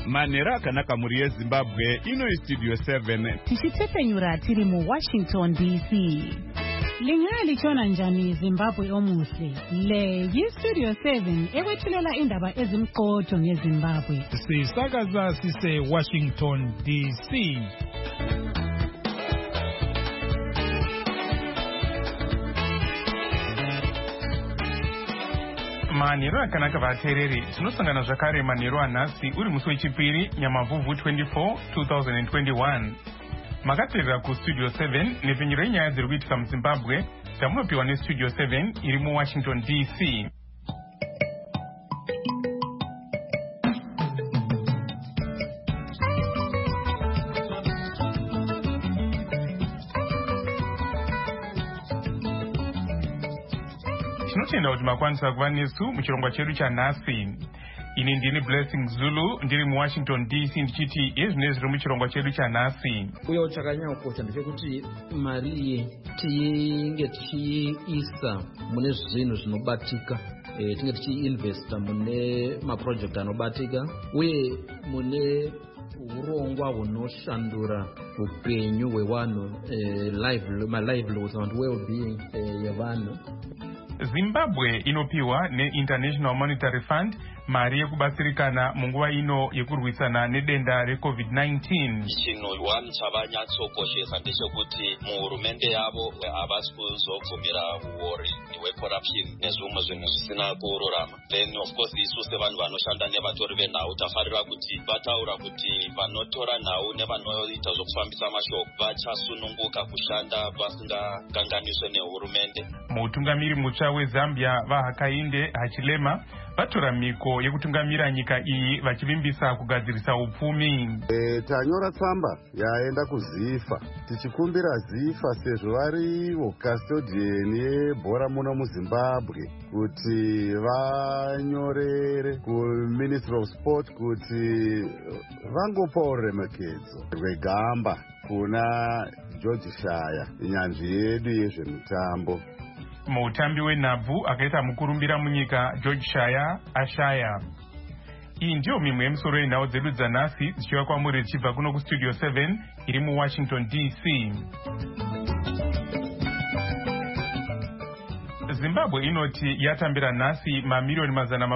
manhero akanaka muri yezimbabwe. Ino istudio 7 tichitepenyura tiri muWashington DC. Lingalichona njani Zimbabwe omuhle? Le yistudio 7 ekwethulela indaba ezimqotho ngeZimbabwe. Sisakaza sise Washington DC. Manhero akanaka vateereri, tinosangana zvakare manhero anhasi uri musi wechipiri Nyamavhuvhu 24 2021. Makateerera kustudio 7 nepfenyuro yenyaya dziri kuitika muZimbabwe dzamunopiwa nestudio 7 iri muWashington DC. Tinotenda kuti makwanisa kuva nesu muchirongwa chedu chanhasi. Ini ndini Blessing Zulu ndiri muWashington DC ndichiti izvine zviri muchirongwa chedu chanhasi. Uye chakanyakosha ndechekuti mari iyi tinge tichiisa mune zvinhu zvinobatika, tinge tichiinvesta mune maproject anobatika uye mune urongwa hunoshandura upenyu hwevanhu, livelihoods and well-being yevanhu. Zimbabwe inopiwa neInternational Monetary Fund mari yekubatsirikana munguva ino yekurwisana nedenda reCovid-19. Chinhu wani chavanyatsokoshesa ndechekuti muhurumende yavo havasi kuzobvumira uori hwecorruption nezvimwe zvinhu zvisina kururama. Then of course isu sevanhu vanoshanda nevatori venhau tafarira kuti vataura kuti vanotora nhau nevanoita zvokufambisa mashoko vachasununguka kushanda vasingakanganiswe nehurumende. Mutungamiri mutsva weZambia vaHakainde Hichilema vatora miko yekutungamira nyika iyi vachivimbisa kugadzirisa upfumi. Tanyora tsamba yaenda kuZIFA tichikumbira ZIFA sezvo varivo custodian yebhora muno muZimbabwe kuti vanyorere kuMinistry of Sport kuti vangopawo remekedzo rwegamba kuna George Shaya, inyanzvi yedu yezvemutambo. Mutambi wenhabvu akaita mukurumbira munyika George Shaya ashaya. Iyi ndiyo mimwe yemisoro yenhau dzedu dzanhasi dzichiva kwamuri dzichibva kuno kustudio 7 iri muWashington DC. Zimbabwe inoti yatambira nhasi mamiliyoni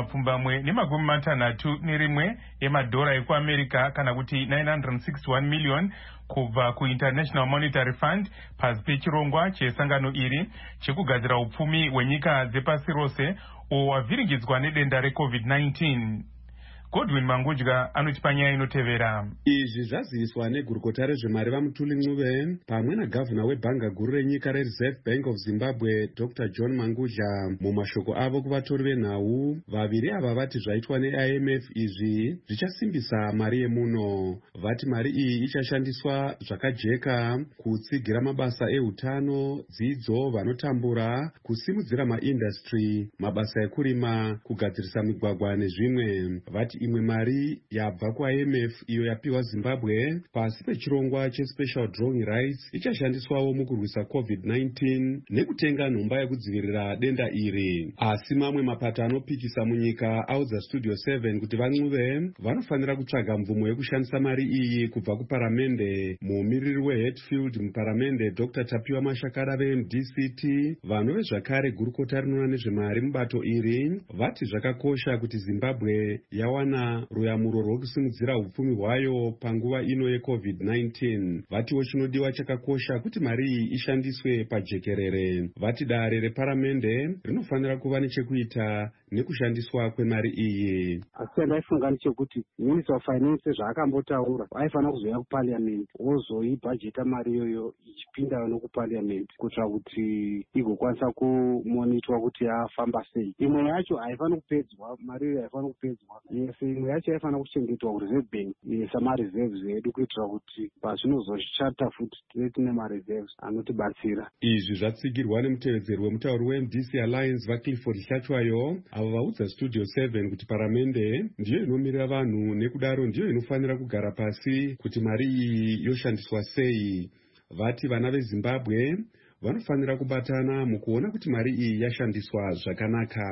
461 emadhora ekuAmerica kana kuti 961 million kubva kuInternational Monetary Fund pasi pechirongwa chesangano iri chekugadzira upfumi hwenyika dzepasi rose uwo wavhiringidzwa nedenda reCovid-19. Godwin Mangudya anotipa nyaya inotevera. Izvi zvaziviswa negurukota rezvemari vaMutuli Ncube pamwe nagavhuna webhanga guru renyika reReserve Bank of Zimbabwe Dr. John Mangudya. Mumashoko avo kuvatori venhau, vaviri ava vati zvaitwa neIMF izvi zvichasimbisa mari yemuno. Vati mari iyi ichashandiswa zvakajeka kutsigira mabasa ehutano, dzidzo, vanotambura, kusimudzira maindustry, mabasa ekurima, kugadzirisa migwagwa nezvimwe. Vati imwe mari yabva kuIMF iyo yapiwa Zimbabwe pasi pechirongwa cheSpecial Drawing Rights ichashandiswawo mukurwisa COVID-19 nekutenga nhomba yekudzivirira denda iri. Asi mamwe mapato anopikisa munyika audza Studio 7 kuti vaNcube vanofanira kutsvaga mvumo yekushandisa mari iyi kubva kuparamende. Mumiriri weHatfield muparamende Dr. Tapiwa Mashakara veMDCT vanove zvakare gurukota rinoona nezvemari mubato iri vati zvakakosha kuti Zimbabwe yawana ruyamuro rwokusimudzira upfumi hwayo panguva ino yeCovid-19. Vatiwo chinodiwa chakakosha kuti mari iyi ishandiswe pajekerere. Vati dare reparamende rinofanira kuva nechekuita nekushandiswa kwemari iyi. Asi ndaifunga nechekuti Minister of Finance zvaakambotaura aifanira kuzoya kuParliament ozoibhajeta mari iyoyo ichipinda nokuParliament kuitira kuti igokwanisa kumonitwa kuti yafamba sei. Imwe yacho haifanira kupedzwa, mari iyo haifanira kupedzwa. Imwe yacho haifanira kuchengetwa kuReserve Bank samareserves edu kuitira kuti pazvinozoshata futi tive tine mareserves anotibatsira. Izvi zvatsigirwa nemutevedzeri wemutauri weMDC Alliance vaClifford Hlatshwayo avo vaudza Studio 7 kuti paramende ndiyo inomirira vanhu nekudaro ndiyo inofanira kugara pasi kuti mari iyi yoshandiswa sei. Vati vana veZimbabwe vanofanira kubatana mukuona kuti mari iyi yashandiswa zvakanaka.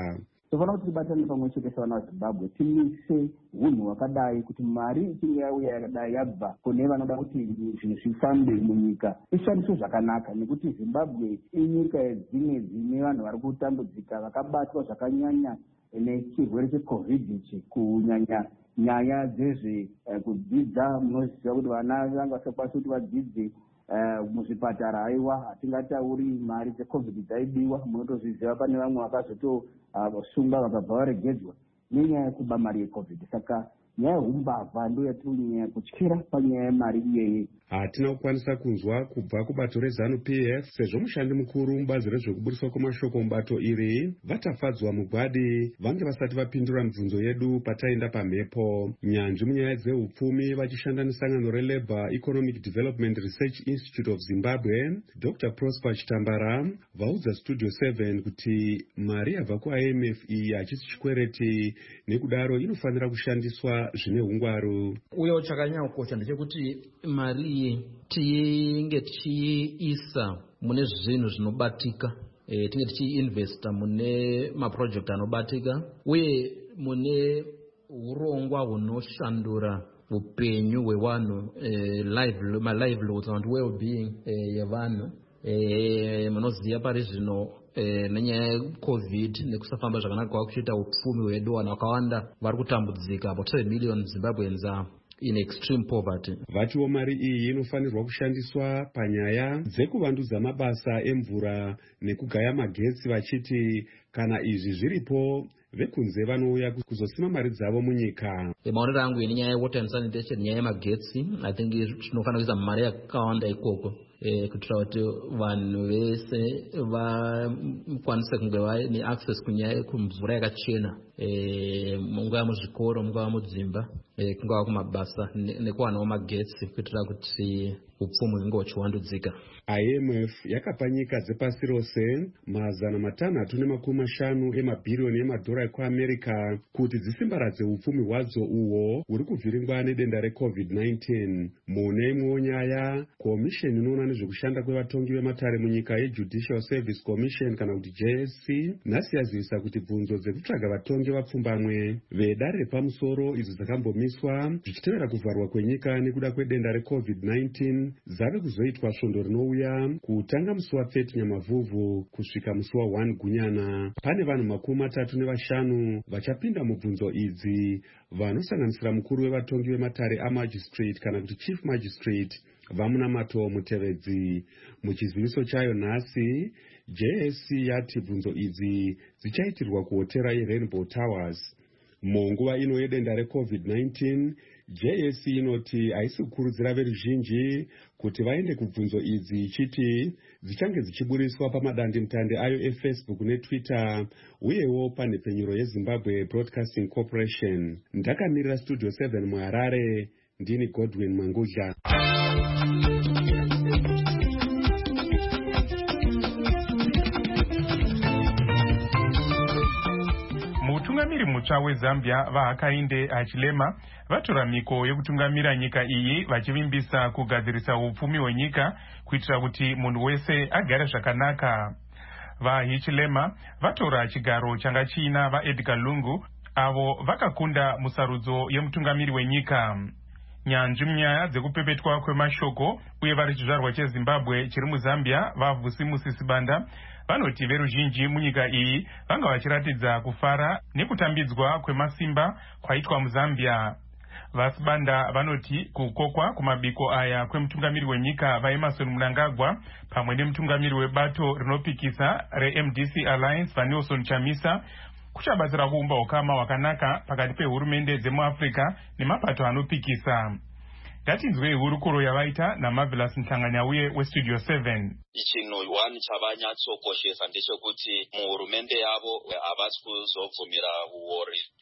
tofanira kuti tibatane pamwe chete sevana vazimbabwe timise unhu hwakadai kuti mari ichinge yauya yakadai yabva kune vanoda kuti zvinhu zvifambe munyika ishandiswe zvakanaka, nekuti zimbabwe inyika dzimwe dzine vanhu vari kutambudzika vakabatwa zvakanyanya nechirwere checovid ichi, kunyanya nyaya dzezvekudzidza. Munoziva kuti vana vanga vasakwanisa kuti vadzidze muzvipatara. Haiwa, hatingatauri mari dzecovid dzaidiwa, munotozviziva pane vamwe vakazotosungwa vakabva varegedzwa nenyaya yekuba mari yecovid. Saka nyaya yehumbavha ndo yatirinyanya kutyira panyaya yemari iyeye. Hatina kukwanisa kunzwa kubva kubato reZANU-PF sezvo mushandi mukuru mubazi rezvekubudiswa kwemashoko mubato iri vatafadzwa mugwadi vange vasati vapindura mibvunzo yedu pataenda pamhepo. Nyanzvi munyaya dzeupfumi vachishanda nesangano reLabour Economic Development Research Institute of Zimbabwe, Dr. Prosper Chitambara vaudza Studio 7 kuti mari yabva kuIMF iyi hachisi chikwereti, nekudaro inofanira kushandiswa zvine hungwaru. Uye chakanyanya kukosha ndechekuti mari tinge tichiisa mune zvinhu zvinobatika, tinge tichiinvesta mune maprojekti anobatika uye mune urongwa hunoshandura upenyu hwevanhu, livelihoods and well-being yevanhu. Munoziva pari zvino nenyaya yecovid nekusafamba zvakanaka kwakuchiita upfumi hwedu, vanhu vakawanda vari kutambudzika. About 7 million Zimbabweans are in extreme poverty. Vatiwo mari iyi inofanirwa kushandiswa panyaya dzekuvandudza mabasa emvura nekugaya magetsi, vachiti kana izvi zviripo vekunze vanouya kuzosima mari dzavo munyika. Maonero angu nenyaya yewater and sanitation, nyaya yemagetsi, I think zvinofanira kuisa mari yakawanda ikoko kuitira kuti vanhu vese vakwanise kunge vaine access kunyaya kumvura yakachena, mungava muzvikoro, mungava mudzimba, kungava kumabasa nekuwanawo magetsi kuitira kuti upfumi hunge huchiwandudzika. IMF yakapa nyika dzepasi rose $650 emabhiriyoni emadhora ekuAmerica kuti dzisimbaradze upfumi hwadzo uhwo huri kuvhiringwa nedenda reCovid-19. Mune imwewo nyaya, komisheni inoona nezvekushanda kwevatongi vematare munyika yeJudicial Service Commission kana kuti JSC nhasi yazivisa kuti bvunzo dzekutsvaga vatongi vapfumbamwe vedare repamusoro idzo dzakambomiswa zvichitevera kuvharwa kwenyika nekuda kwedenda reCovid-19 dzave kuzoitwa svondo rinouya kutanga musi wa30 Nyamavhuvhu kusvika musi wa1 Gunyana. Pane vanhu 35 vachapinda mubvunzo idzi, vanosanganisira mukuru wevatongi vematare amagistrate kana kuti chief magistrate Vamunamato Mutevedzi. Muchiziviso chayo nhasi, JSC yati bvunzo idzi dzichaitirwa kuhotera yeRainbow Towers. Munguva ino yedenda reCovid-19, JSC inoti haisi kukurudzira veruzhinji kuti vaende kubvunzo idzi, ichiti dzichange dzichiburiswa pamadandemutande ayo eFacebook neTwitter uyewo panhepfenyuro yeZimbabwe Broadcasting Corporation. Ndakamirira Studio 7 muHarare, ndini Godwin Mangudla. Mutungamiri mutsva weZambia vaHakainde Hichilema vatora mhiko yekutungamira nyika iyi vachivimbisa kugadzirisa upfumi hwenyika kuitira kuti munhu wese agare zvakanaka. VaHichilema vatora chigaro changa chiina vaEdgar Lungu avo vakakunda musarudzo yemutungamiri wenyika. Nyanzvi munyaya dzekupepetwa kwemashoko uye vari chizvarwa cheZimbabwe chiri muZambia vaVusimusi Sibanda vanoti veruzhinji munyika iyi vanga vachiratidza kufara nekutambidzwa kwemasimba kwaitwa muZambia. VaSibanda vanoti kukokwa kumabiko aya kwemutungamiri wenyika vaEmmerson Mnangagwa pamwe nemutungamiri webato rinopikisa reMDC Alliance vaNelson Chamisa kuchabatsira kuumba ukama hwakanaka pakati pehurumende dzemuAfrica nemapato anopikisa. Ngatinzwe hurukuro yavaita naMarvelous Mhlanganyauye weStudio 7. Chinhu wani chavanyatsokoshesa ndechekuti muhurumende yavo havasi kuzobvumira uori hwecorruption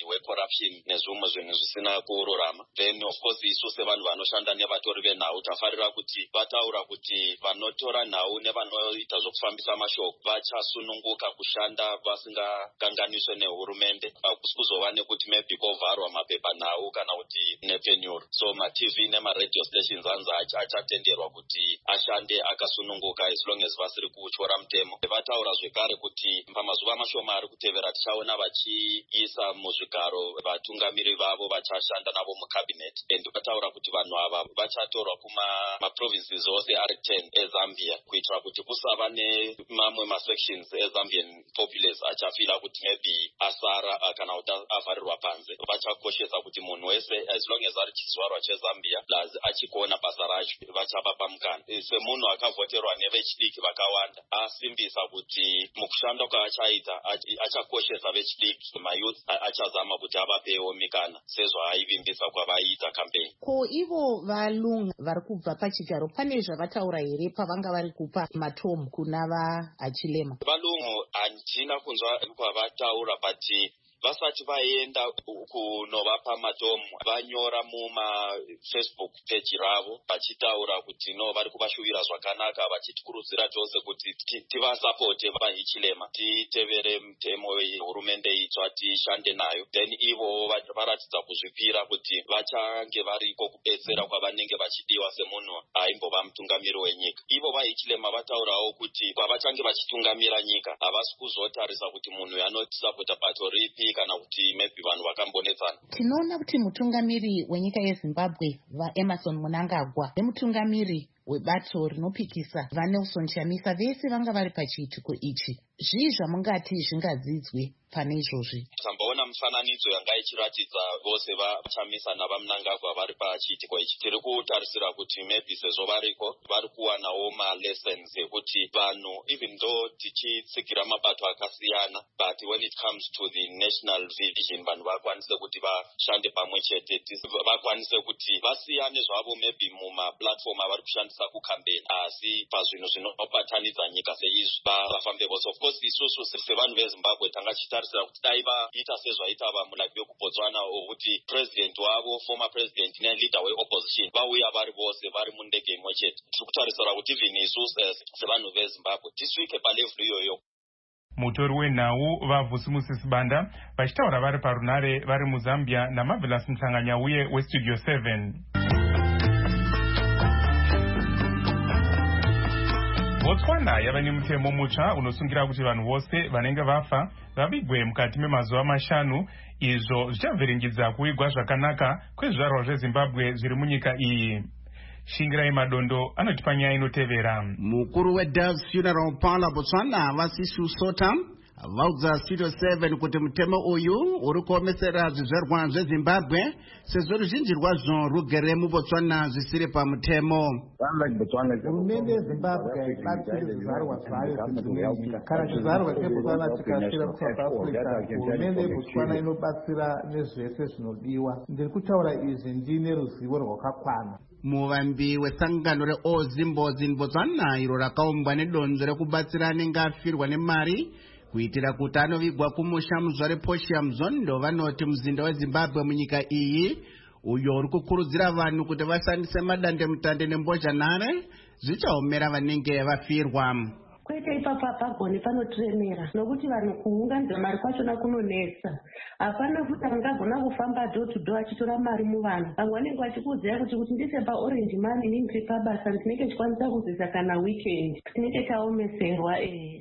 corruption nezvimwe zvinhu zvisina kururama. Then of course isu sevanhu vanoshanda nevatori venhau tafarira kuti vataura kuti vanotora nhau nevanoita zvokufambisa mashoko vachasununguka kushanda vasingakanganiswe nehurumende. Hakusi kuzova nekuti maybe kovharwa mapepa nhau kana kuti nepfenyuro. So matv nemaradio stations anzi achatenderwa kuti ashande akasununguka as long as vasiri kutyora mutemo. Vataura zvekare kuti pamazuva mashoma ari kutevera tichaona vachiisa muzvigaro vatungamiri vavo vachashanda navo mucabinet. And vataura kuti vanhu ava vachatorwa kumaprovinces ose ari 10 eZambia kuitira kuti kusava nemamwe masections eZambian populace achafira kuti maybe asara kana kuti avharirwa panze. Vachakoshesa kuti munhu wese as long as ari chizvarwa cheZambia achikuona basa racho vachapa pamukana. Semunhu akavhoterwa nevechidiki vakawanda asimbisa kuti mukushanda kwaachaita achakoshesa vechidiki. Mayouth achazama kuti avapewo mikana sezvo aivimbisa kwavaiita campaign. Ko ivo valungu vari kubva pachigaro pane zvavataura here pavanga vari kupa matomu kuna vaachilema? Valungu handina kunzwa kwavataura but vasati vaenda kunovapa matomu vanyora mumafacebook page ravo vachitaura kuti no vari kuvashuvira zvakanaka vachitikurudzira chose kuti tivasapote vahichilema titevere mutemo wehurumende itsva tishande nayo. Then ivo varatidza kuzvipira kuti vachange variko kubetsera kwavanenge vachidiwa semunhu aimbova mutungamiri wenyika. Ivo vahichilema vataurawo kuti kwavachange vachitungamira nyika havasi kuzotarisa kuti munhu anotisapota bato ripi kana kuti maybe vanhu vakambonetsana. Tinoona kuti mutungamiri wenyika yeZimbabwe vaEmmerson Mnangagwa nemutungamiri webato rinopikisa vaNelson Chamisa vese vanga vari pachiitiko ichi. Zvii zvamungati zvingadzidzwe pane izvozvi? Tambaona mufananidzo yanga ichiratidza vose vaChamisa navaMnangagwa vari pachiitiko ichi. Tiri kutarisira kuti maybe sezvo variko vari kuwanawo malessons ekuti vanhu even though tichitsikira mabato akasiyana but when it comes to the national vision vanhu vakwanise kuti vashande pamwe chete, vakwanise kuti vasiyane zvavo maybe mumaplatform avari kushandisa kucampaign asi pazvinhu zvinobatanidza nyika seizvi vafambe vose. Of course isusu sevanhu veZimbabwe tanga chitarisira kuti dai vaita sezvaita vamulaki vekuBotswana okuti president wavo former president neleader weopposition vauya vari vose vari mundege imwe chete. Tiri kutarisira kuti even isusu sevanhu veZimbabwe tisvike palevhuru iyoyo. Mutori wenhau vaVusimusi Sibanda vachitaura vari parunare vari muZambia naMarvelous Mhlanganyauye weStudio 7. Botswana yava nemutemo mutsva unosungira kuti vanhu vose vanenge vafa vavigwe mukati memazuva mashanu. Izvo zvichavhiringidza kuvigwa zvakanaka kwezvizvarwa zveZimbabwe zviri munyika iyi. Shingirai Madondo anotipa nyaya inotevera. Mukuru weDove's Funeral Parlor Botswana Vasisu Sota vaudza Studio 7 kuti mutemo uyu uri kuomesera zvizvarwa zveZimbabwe sezvo ruzhinji rwazvo rugere muBotswana zvisiri pamutemo. Hurumende yeZimbabwe haibatsiri zvizvarwa zvayo dzimwe nyika. Kana chizvarwa cheBotswana chikasvika kuSouth Africa, hurumende yeBotswana inobatsira nezvese zvinodiwa. Ndiri kutaura izvi ndine ruzivo rwakakwana. Muvambi wesangano reOzimbozi muBotswana iro rakaumbwa nedonzo rekubatsira anenge afirwa nemari kuitira kuti anovigwa kumusha muzvare Portia Mzondo vanoti muzinda weZimbabwe munyika iyi uyo uri kukurudzira vanhu kuti vashandise madandemutande nembozhanhare zvichaomera vanenge vafirwa. Kwete ipapa pagoni panotiremera nokuti vanhu kuunganidza mari kwachona kunonetsa. Hapana kuti angagona kufamba door to door achitora mari muvanhu. Vamwe vanenge vachikuudzira kuti ndise paorange money ndiri pabasa ndinenge chikwanisa kuzisa kana weekend tinenge taomeserwa.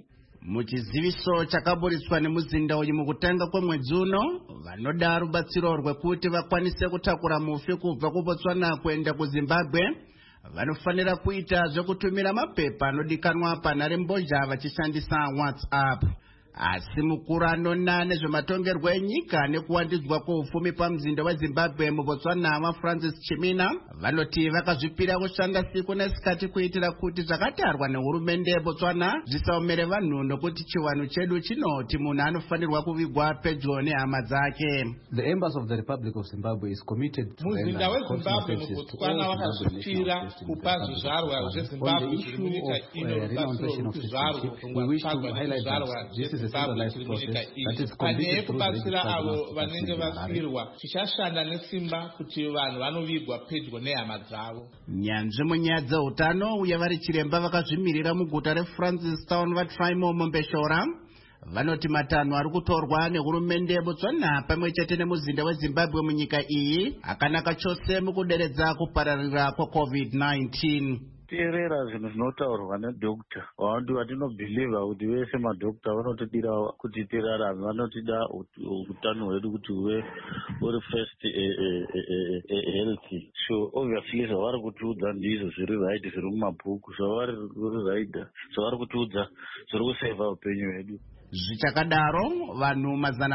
Muchiziviso chakaburitswa nemuzinda uyu mukutanga kwemwedzi uno, vanoda rubatsiro rwekuti vakwanise kutakura mufi kubva kuBotswana kuenda kuZimbabwe vanofanira kuita zvekutumira mapepa anodikanwa panharembozha vachishandisa WhatsApp. Asi mukuru anona nezvematongerwo enyika nekuwandidzwa kweupfumi pamuzinda weZimbabwe muBotswana vaFrancis Chimina vanoti vakazvipira kushanda siku nesikati kuitira kuti zvakatarwa nehurumende yeBotswana zvisaomere vanhu nokuti chiwanhu chedu chinoti munhu anofanirwa kuvigwa pedyo nehama dzake. The Embassy of the Republic of Zimbabwe is committed to muzinda weZimbabwe muBotswana vakazvipira kupa zvizvarwa zveZimbabwe zviri munyika ino rubatsiro rwekuzvarwa we wish to highlight that this is zimbabwe tiri munyika iyi panyaya yekubatsira avo vanenge vafirwa tichashanda nesimba kuti vanhu vanovigwa pedyo nehama dzavo. nyanzvi munyaya dzeutano uye vari chiremba vakazvimirira muguta refrancistown vatraimo mombeshora vanoti matanho ari kutorwa nehurumende yebotswana pamwe chete nemuzinda wezimbabwe munyika iyi akanaka chose mukuderedza kupararira kwecovid-19. teerera zvinhu zvinotaurwa nedokta vanoti vatinobhilivha kuti vese madokta vanotidira kuti tirarame, vanotida utano hwedu kuti huve uri first healthy. So obviously zvavari kutiudza ndizvo zviri right, zviri mumabhuku zvavari right, zvavari kutiudza zviri kuseva upenyu hwedu. Zvichakadaro vanhu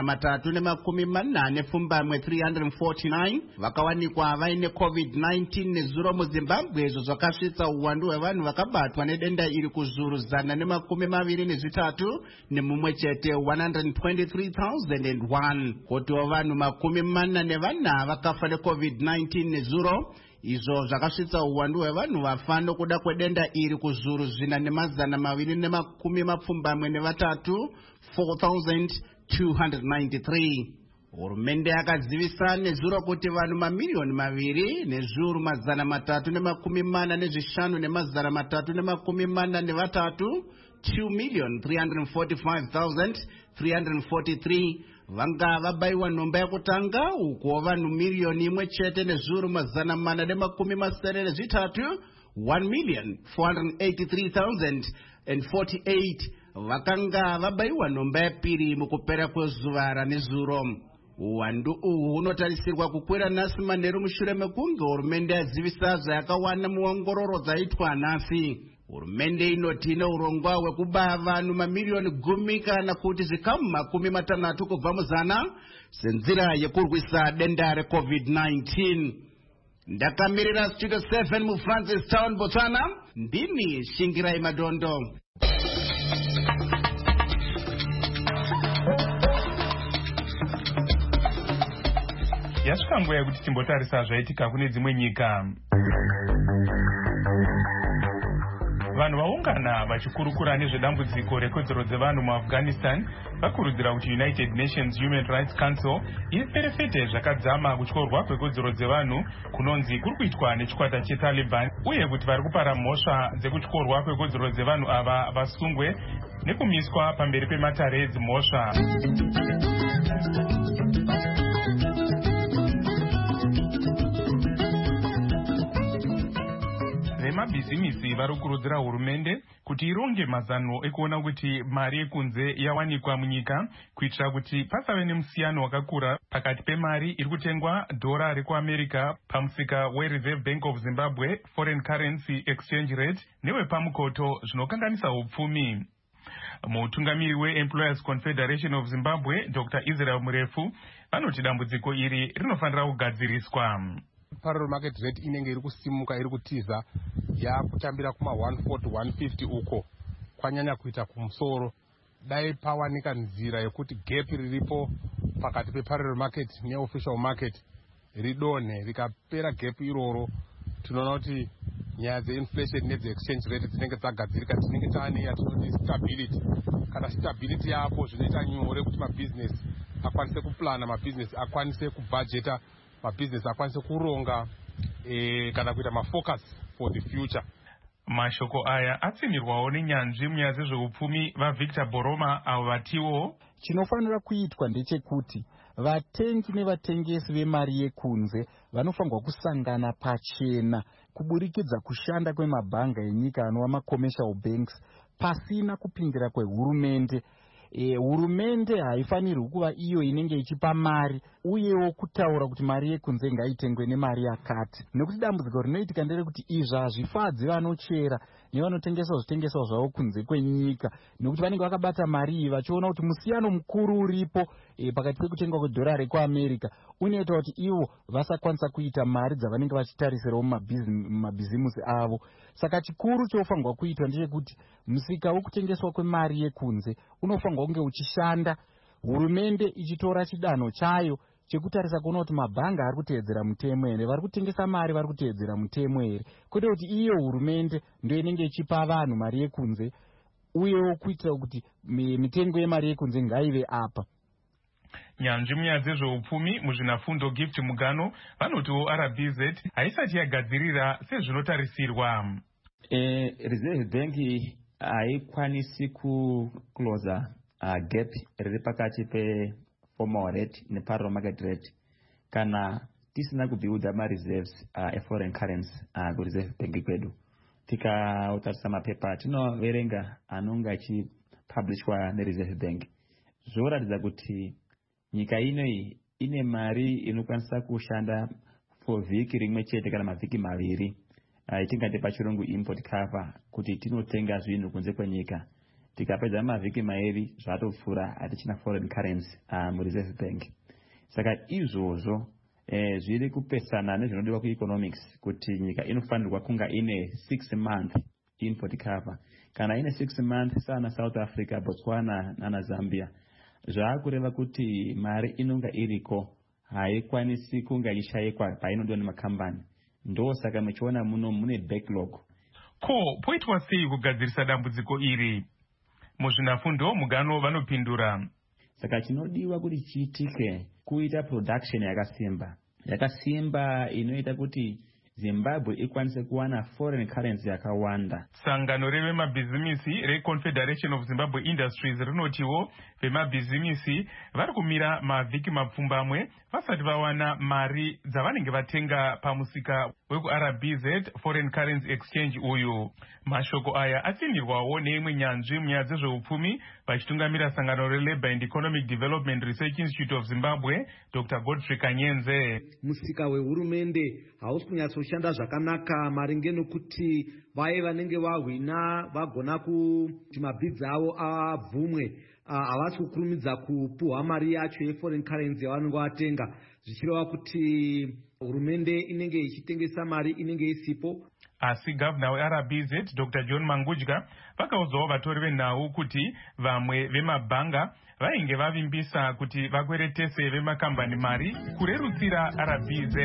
349 vakawanikwa vaine covid-19 nezuro muzimbabwe, izvo zvakasvitsa uwandu hwevanhu vakabatwa nedenda iri kuzviuru 123 nemumwe chete 123,001. kotiwo vanhu 44 vakafa necovid-19 nezuro, izvo zvakasvitsa uwandu hwevanhu vafa nokuda kwedenda iri kuzviuru 223 4,293. hurumende yakazivisa nezuro kuti vanhu 2,345,343 2,345,343 vanga vabayiwa nhomba yekutanga, uko vanhu 1,483,000 1,483,048 vakanga vabayiwa nhomba yapiri mukupera kwezuva ranezuro. uwandu uhu hunotarisirwa kukwira nhasi manheru mushure mekunge hurumende yazivisa zvayakawana muongororo dzaitwa nhasi. hurumende inoti ine urongwa hwekuba vanhu mamiliyoni 10 kana kuti zvikamu 60 kubva muzana senzira yekurwisa denda recovid-19. ndakamirira studio 7 mufrancistown botswana, ndini Shingirai Madondo. yasvika nguva yekuti timbotarisa zvaitika kune dzimwe nyika. vanhu vaungana vachikurukura nezvedambudziko rekodzero dzevanhu muafghanistan vakurudzira kuti United Nations Human Rights Council iferefete zvakadzama kutyorwa kwekodzero dzevanhu kunonzi kuri kuitwa nechikwata cheTaliban, uye kuti vari kupara mhosva dzekutyorwa kwekodzero dzevanhu ava vasungwe nekumiswa pamberi pematare edzimhosva. vemabhizimisi vari kukurudzira hurumende kuti ironge mazano ekuona kuti mari yekunze yawanikwa munyika, kuitira kuti pasave nemusiyano wakakura pakati pemari iri kutengwa dhora rekuamerica pamusika weReserve Bank of Zimbabwe Foreign Currency Exchange Rate newepamukoto, zvinokanganisa upfumi. mutungamiri weEmployers Confederation of Zimbabwe Dr. Israel Murefu vanoti dambudziko iri rinofanira kugadziriswa. Parallel market rate inenge iri kusimuka, iri kutiza yakutambira kuma 140 150 uko kwanyanya kuita kumusoro. dai pawanika nzira yekuti gap riripo pakati peparallel market neofficial market ridonhe, rikapera gap iroro tinoona kuti nyaya dzeinflation nedzeexchange rate dzinenge dzagadzirika, tinenge taane yatinoti stability. Kana stability yapo zvinoita nyore kuti mabusiness akwanise kuplana, mabusiness akwanise kubudgeta, mabusiness akwanise kuronga kana kuita mafocus for the future. mashoko aya atsimirwawo nenyanzvi munyaya dzezveupfumi vaVictor Boroma, avo vatiwo chinofanira kuitwa ndechekuti vatengi nevatengesi vemari yekunze vanofanirwa kusangana pachena kuburikidza kushanda kwemabhanga enyika anova macommercial banks pasina kupindira kwehurumende. Hurumende haifanirwi kuva iyo inenge ichipa mari uyewo kutaura kuti mari yekunze ngaitengwe nemari yakati, nekuti dambudziko rinoitika nderekuti izvi hazvifadzi vanochera nevanotengesa zvitengeswa zvavo kunze kwenyika, nekuti vanenge vakabata mari iyi vachiona kuti musiyano mukuru uripo pakati pekutengwa kwedhora rekuamerica unoita kuti ivo vasakwanisa kuita mari dzavanenge vachitarisirawo mumabhizimusi avo. Saka chikuru chofanirwa kuitwa ndechekuti musika wekutengeswa kwemari yekunze unofanirwa kunge uchishanda, hurumende ichitora chidanho chayo chekutarisa kuona kuti mabhanga ari kuteedzera mutemo here, vari kutengesa mari vari kuteedzera mutemo here, kwete kuti iyo hurumende ndio inenge ichipa vanhu mari yekunze uyewo kuitira kuti mitengo yemari yekunze ngaive apa. Nyanzvi munyaya dzezveupfumi muzvinafundo Gift Mugano vanotiwo RBZ haisati yagadzirira sezvinotarisirwa. Reserve Bank haikwanisi kuclosa gap riri pakati pe-formal rate ne-parallel market rate kana tisina kubuilda ma-reserves e-foreign currency ku-reserve bank kwedu. Tikatarisa mapepa atinoverenga anonga achipublishwa ne-reserve bank zvoratidza kuti nyika inoyi ine mari inokwanisa kushanda for vhiki rimwe chete kana mavhiki maviri, itingati pachirungu import cover, kuti tinotenga zvinhu kunze kwenyika. Tikapedza mavhiki mairi zvatopfuura hatichina foreign currency mureserve bank. Saka izvozvo zviri kupesana nezvinodiwa kueconomics kuti nyika inofanirwa kunga ine 6 month import cover. Kana ine 6 month sana South Africa, Botswana nana Zambia, zvakureva kuti mari inonga iriko haikwanisi kunga ishayikwa painodiwa nemakambani. Ndo saka muchiona muno mune backlog. Ko poitwa sei kugadzirisa dambudziko iri? Muzvinafundo Mugano vanopindura. Saka chinodiwa kuti chiitike kuita production yakasimba inoita kuti Zimbabwe ikwanise kuwana foreign currency yakawanda. Sangano revemabhizimisi reConfederation of Zimbabwe Industries rinotiwo vemabhizimisi vari kumira mavhiki mapfumbamwe vasati vawana mari dzavanenge vatenga pamusika weku-RBZ Foreign Currency Exchange uyu. Mashoko aya atsindirwawo neimwe nyanzvi munyaya dzezveupfumi vachitungamira sangano reLabour and Economic Development Research Institute of Zimbabwe, Dr. Godfrey Kanyenze. Musika wehurumende hausi kunyatsoshanda zvakanaka maringe nokuti vaye vanenge vahwina vagona kuti mabhidzi avo abvumwe havasi kukurumidza kupuhwa mari yacho yeforeign currency yavanenge vatenga, zvichireva kuti hurumende inenge ichitengesa mari inenge isipo. Asi gavana weRBZ Dr. John Mangudya vakaudzawo vatori venhau kuti vamwe vemabhanga vainge vavimbisa kuti vakweretese vemakambani mari kurerutsira RBZ.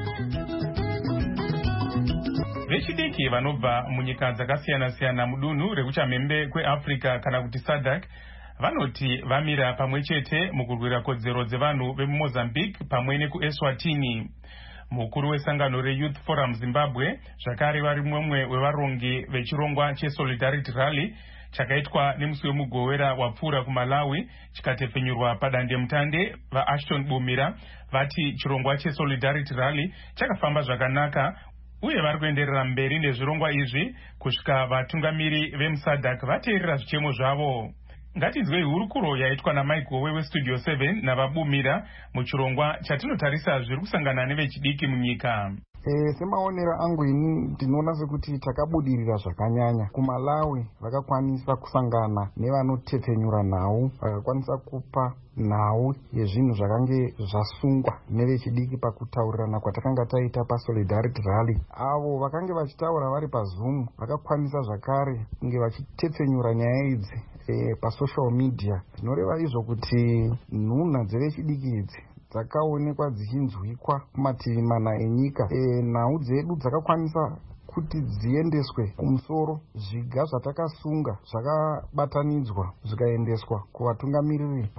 Vechidiki vanobva munyika dzakasiyana-siyana mudunhu rekuchamhembe kweAfrica kana kuti SADC vanoti vamira pamwe chete mukurwira kodzero dzevanhu vemuMozambique pamwe nekuEswatini. Mukuru wesangano reYouth Forum Zimbabwe zvakare vari mumwe wevarongi vechirongwa cheSolidarity Rally chakaitwa nemusi wemugowera wapfuura kuMalawi chikatepfenyurwa padandemutande. VaAshton Bumira vati chirongwa cheSolidarity Rally chakafamba zvakanaka uye vari kuenderera mberi nezvirongwa izvi kusvika vatungamiri vemuSADC vateerera zvichemo zvavo. Ngatinzwei hurukuro yaitwa naMichael weStudio 7 navabumira muchirongwa chatinotarisa zviri kusangana nevechidiki munyika. Semaonero angu ini ndinoona sekuti takabudirira zvakanyanya. kuMalawi vakakwanisa kusangana nevanotepfenyura nhau, vakakwanisa kupa nhau yezvinhu zvakange zvasungwa nevechidiki pakutaurirana kwatakanga taita paSolidarity Rally. Avo vakange vachitaura vari paZoom vakakwanisa zvakare kunge vachitepfenyura nyaya idzi pasocial media. Zvinoreva izvo kuti nhunha dzevechidiki idzi dzakaonekwa dzichinzwikwa kumativi mana enyika. Nhau dzedu dzakakwanisa kuti dziendeswe kumusoro, zviga zvatakasunga zvakabatanidzwa zvikaendeswa kuvatungamiriri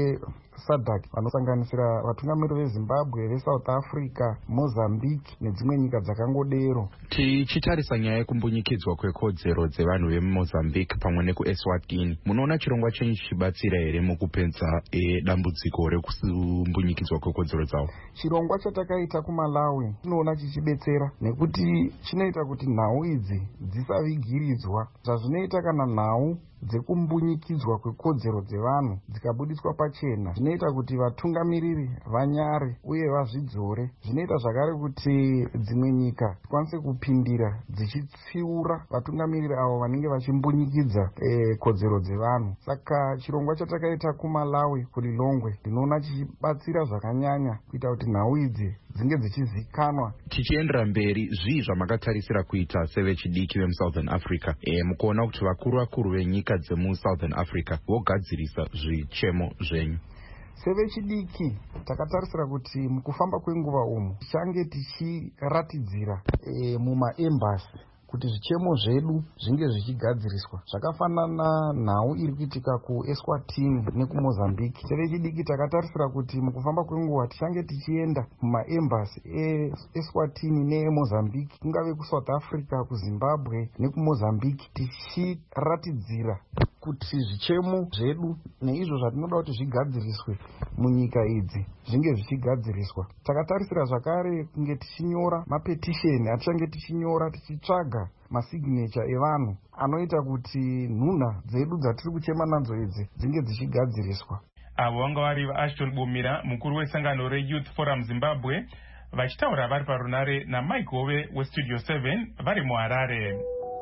veSADC vanosanganisira vatungamiriri veZimbabwe, veSouth Africa, Mozambique nedzimwe nyika dzakangodero. Tichitarisa nyaya yekumbunyikidzwa kwekodzero dzevanhu vemuMozambique pamwe nekuEswatini, munoona chirongwa chenyu chichibatsira here mukupedza dambudziko rekumbunyikidzwa kwekodzero dzavo? Chirongwa chatakaita kuMalawi tinoona chichibetsera nekuti chinoita kuti nhau idzi dzisavigiridzwa. Zvazvinoita kana nhau dzekumbunyikidzwa kwekodzero dzevanhu dzikabudiswa pachena, zvinoita kuti vatungamiriri vanyare uye vazvidzore. Zvinoita zvakare kuti dzimwe nyika dzikwanise kupindira dzichitsiura vatungamiriri avo vanenge vachimbunyikidza kodzero dzevanhu. Saka chirongwa chatakaita kuMalawi kuLilongwe ndinoona chichibatsira zvakanyanya kuita kuti nhau idzi dzinge dzichizikanwa. Tichiendera mberi, zvii zvamakatarisira kuita sevechidiki vemuSouthern Africa mukuona kuti vakuru venyika dzemuSouthern Africa vogadzirisa zvichemo zvenyu? Sevechidiki takatarisira kuti mukufamba kwenguva umu tichange tichiratidzira mumaembasi kuti zvichemo zvedu zvinge zvichigadziriswa, zvakafanana nhau iri kuitika kuEswatini nekumozambique. Teve chidiki takatarisira kuti mukufamba kwenguva tichange tichienda kumaembasi eEswatini neemozambique, kungave kuSouth Africa, kuZimbabwe nekumozambique, tichiratidzira kuti zvichemo zvedu neizvo zvatinoda kuti zvigadziriswe munyika idzi zvinge zvichigadziriswa. Takatarisira zvakare kunge tichinyora mapetisheni atichange tichinyora tichitsvaga masignature evanhu anoita kuti nhunha dzedu dzatiri kuchema nadzo idzi dzinge dzichigadziriswa. Avo vanga vari vaAshton Bumira, mukuru wesangano reYouth Forum Zimbabwe, vachitaura vari parunare naMike Hove weStudio 7 vari muHarare.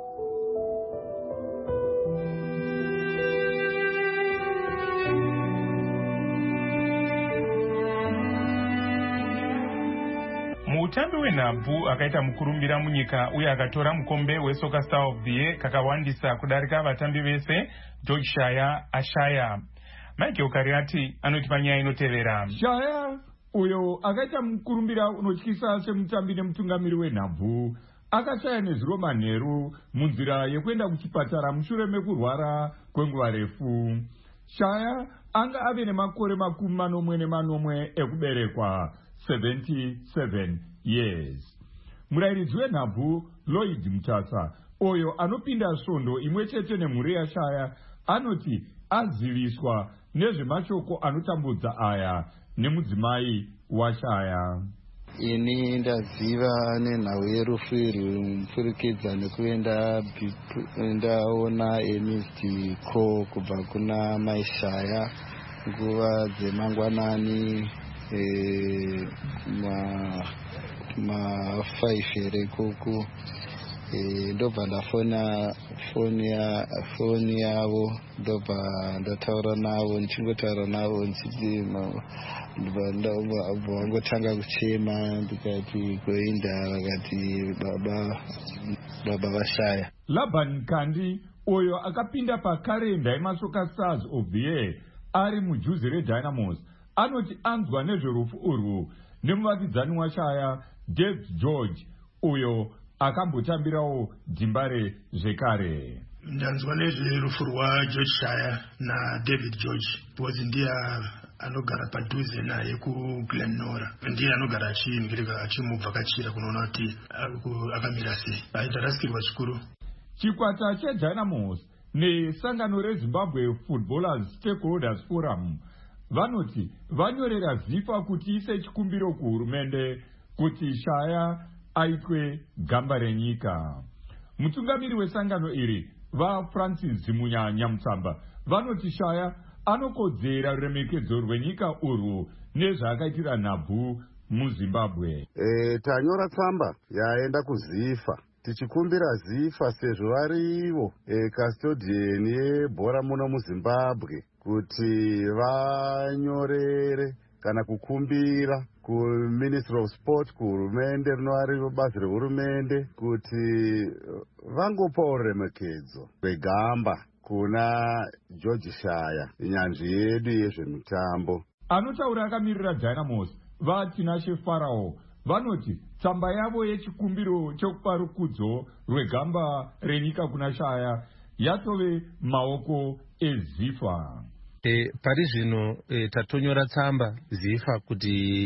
Mutambi wenhabvu akaita mukurumbira munyika uye akatora mukombe weSoccer Star of the Year kakawandisa kudarika vatambi vese, George Shaya. Michael Kariati anoti panyaya inotevera. Shaya uyo akaita mukurumbira unotyisa semutambi nemutungamiri wenhabvu akashaya nezuro manheru munzira yekuenda kuchipatara mushure mekurwara kwenguva refu. Shaya anga ave nemakore 40 ekuberekwa, 77 years. Murairidzi wenhabvu Lloyd Mutasa, oyo anopinda svondo imwe chete nemhuri yaShaya, anoti aziviswa nezvemashoko anotambudza aya nemudzimai waShaya. Ini ndaziva nenhau yerufu rwemupfurikidza nekuenda ndaona Ernest Cole kubva kuna mai Shaya nguva dzemangwanani ma5 here kuku, ndobva ndafona foni yavo, ndobva ndataura navo, ndichingotaura navo ndichiti vangotanga kuchema, ndikati koinda, vakati baba vaShaya. Laban Kandi oyo akapinda pakarenda yeMasoccer Stars of the Year ari mujuzi reDynamos anoti anzwa nezverufu urwu nemuvakidzani waShaya David George uyo akambotambirawo Dzimbare zvekare. Ndanzwa nezverufu rwaGeorge Shaya naDavid George because ndiye anogara padhuze naye kuGlenora, ndiye anogara achimubvakachira kunoona kuti akamira sei. Ndarasikirwa chikuru. Chikwata cheDynamos nesangano reZimbabwe Footballers Stakeholders Forum vanoti vanyorera zifa kuti ise chikumbiro kuhurumende kuti Shaya aitwe gamba renyika. Mutungamiri wesangano iri vaFrancis Zimunya Nyamutsamba vanoti Shaya anokodzera ruremekedzo rwenyika urwu nezvaakaitira nhabvu muZimbabwe. Tanyora tsamba yaenda kuZifa tichikumbira Zifa sezvo varivo custodian yebhora muno muZimbabwe kuti vanyorere kana kukumbira kuMinistry of Sport, kuhurumende rinovari bazi rehurumende, kuti vangopawo ruremekedzo rwegamba kuna George Shaya, nyanzvi yedu yezvemutambo. Anotaura akamirira Dynamos vaTinashe Farao vanoti tsamba yavo yechikumbiro chokupa rukudzo rwegamba renyika kuna Shaya yatove maoko eZifa. Pari zvino tatonyora tsamba Zifa kuti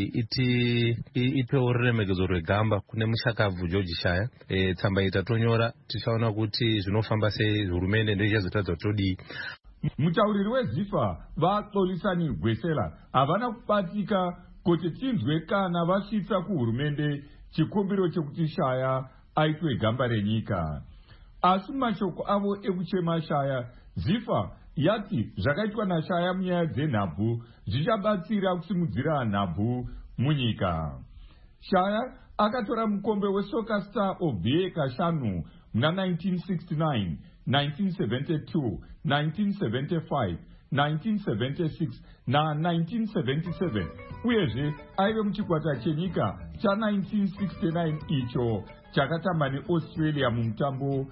ipewo ruremekedzo rwegamba kune mushakabvu George Shaya. Tsamba iyi tatonyora tichaona kuti zvinofamba sei, hurumende ndio ichazotadza todii. Mutauriri weZifa vaXolisani Gwesela havana kubatika kuti tinzwe kana vasvitsa kuhurumende chikumbiro chekuti Shaya aitwe gamba renyika. Asi mashoko avo ekuchema Shaya, Zifa yati zvakaitwa naShaya munyaya dzenhabvu zvichabatsira kusimudzira nhabvu munyika. Shaya akatora mukombe weSoccer Star of the Year kashanu muna 1969, 1972, 1975, 1976 na 1977 uyezve aive muchikwata chenyika cha1969 icho chakatamba neAustralia mumutambo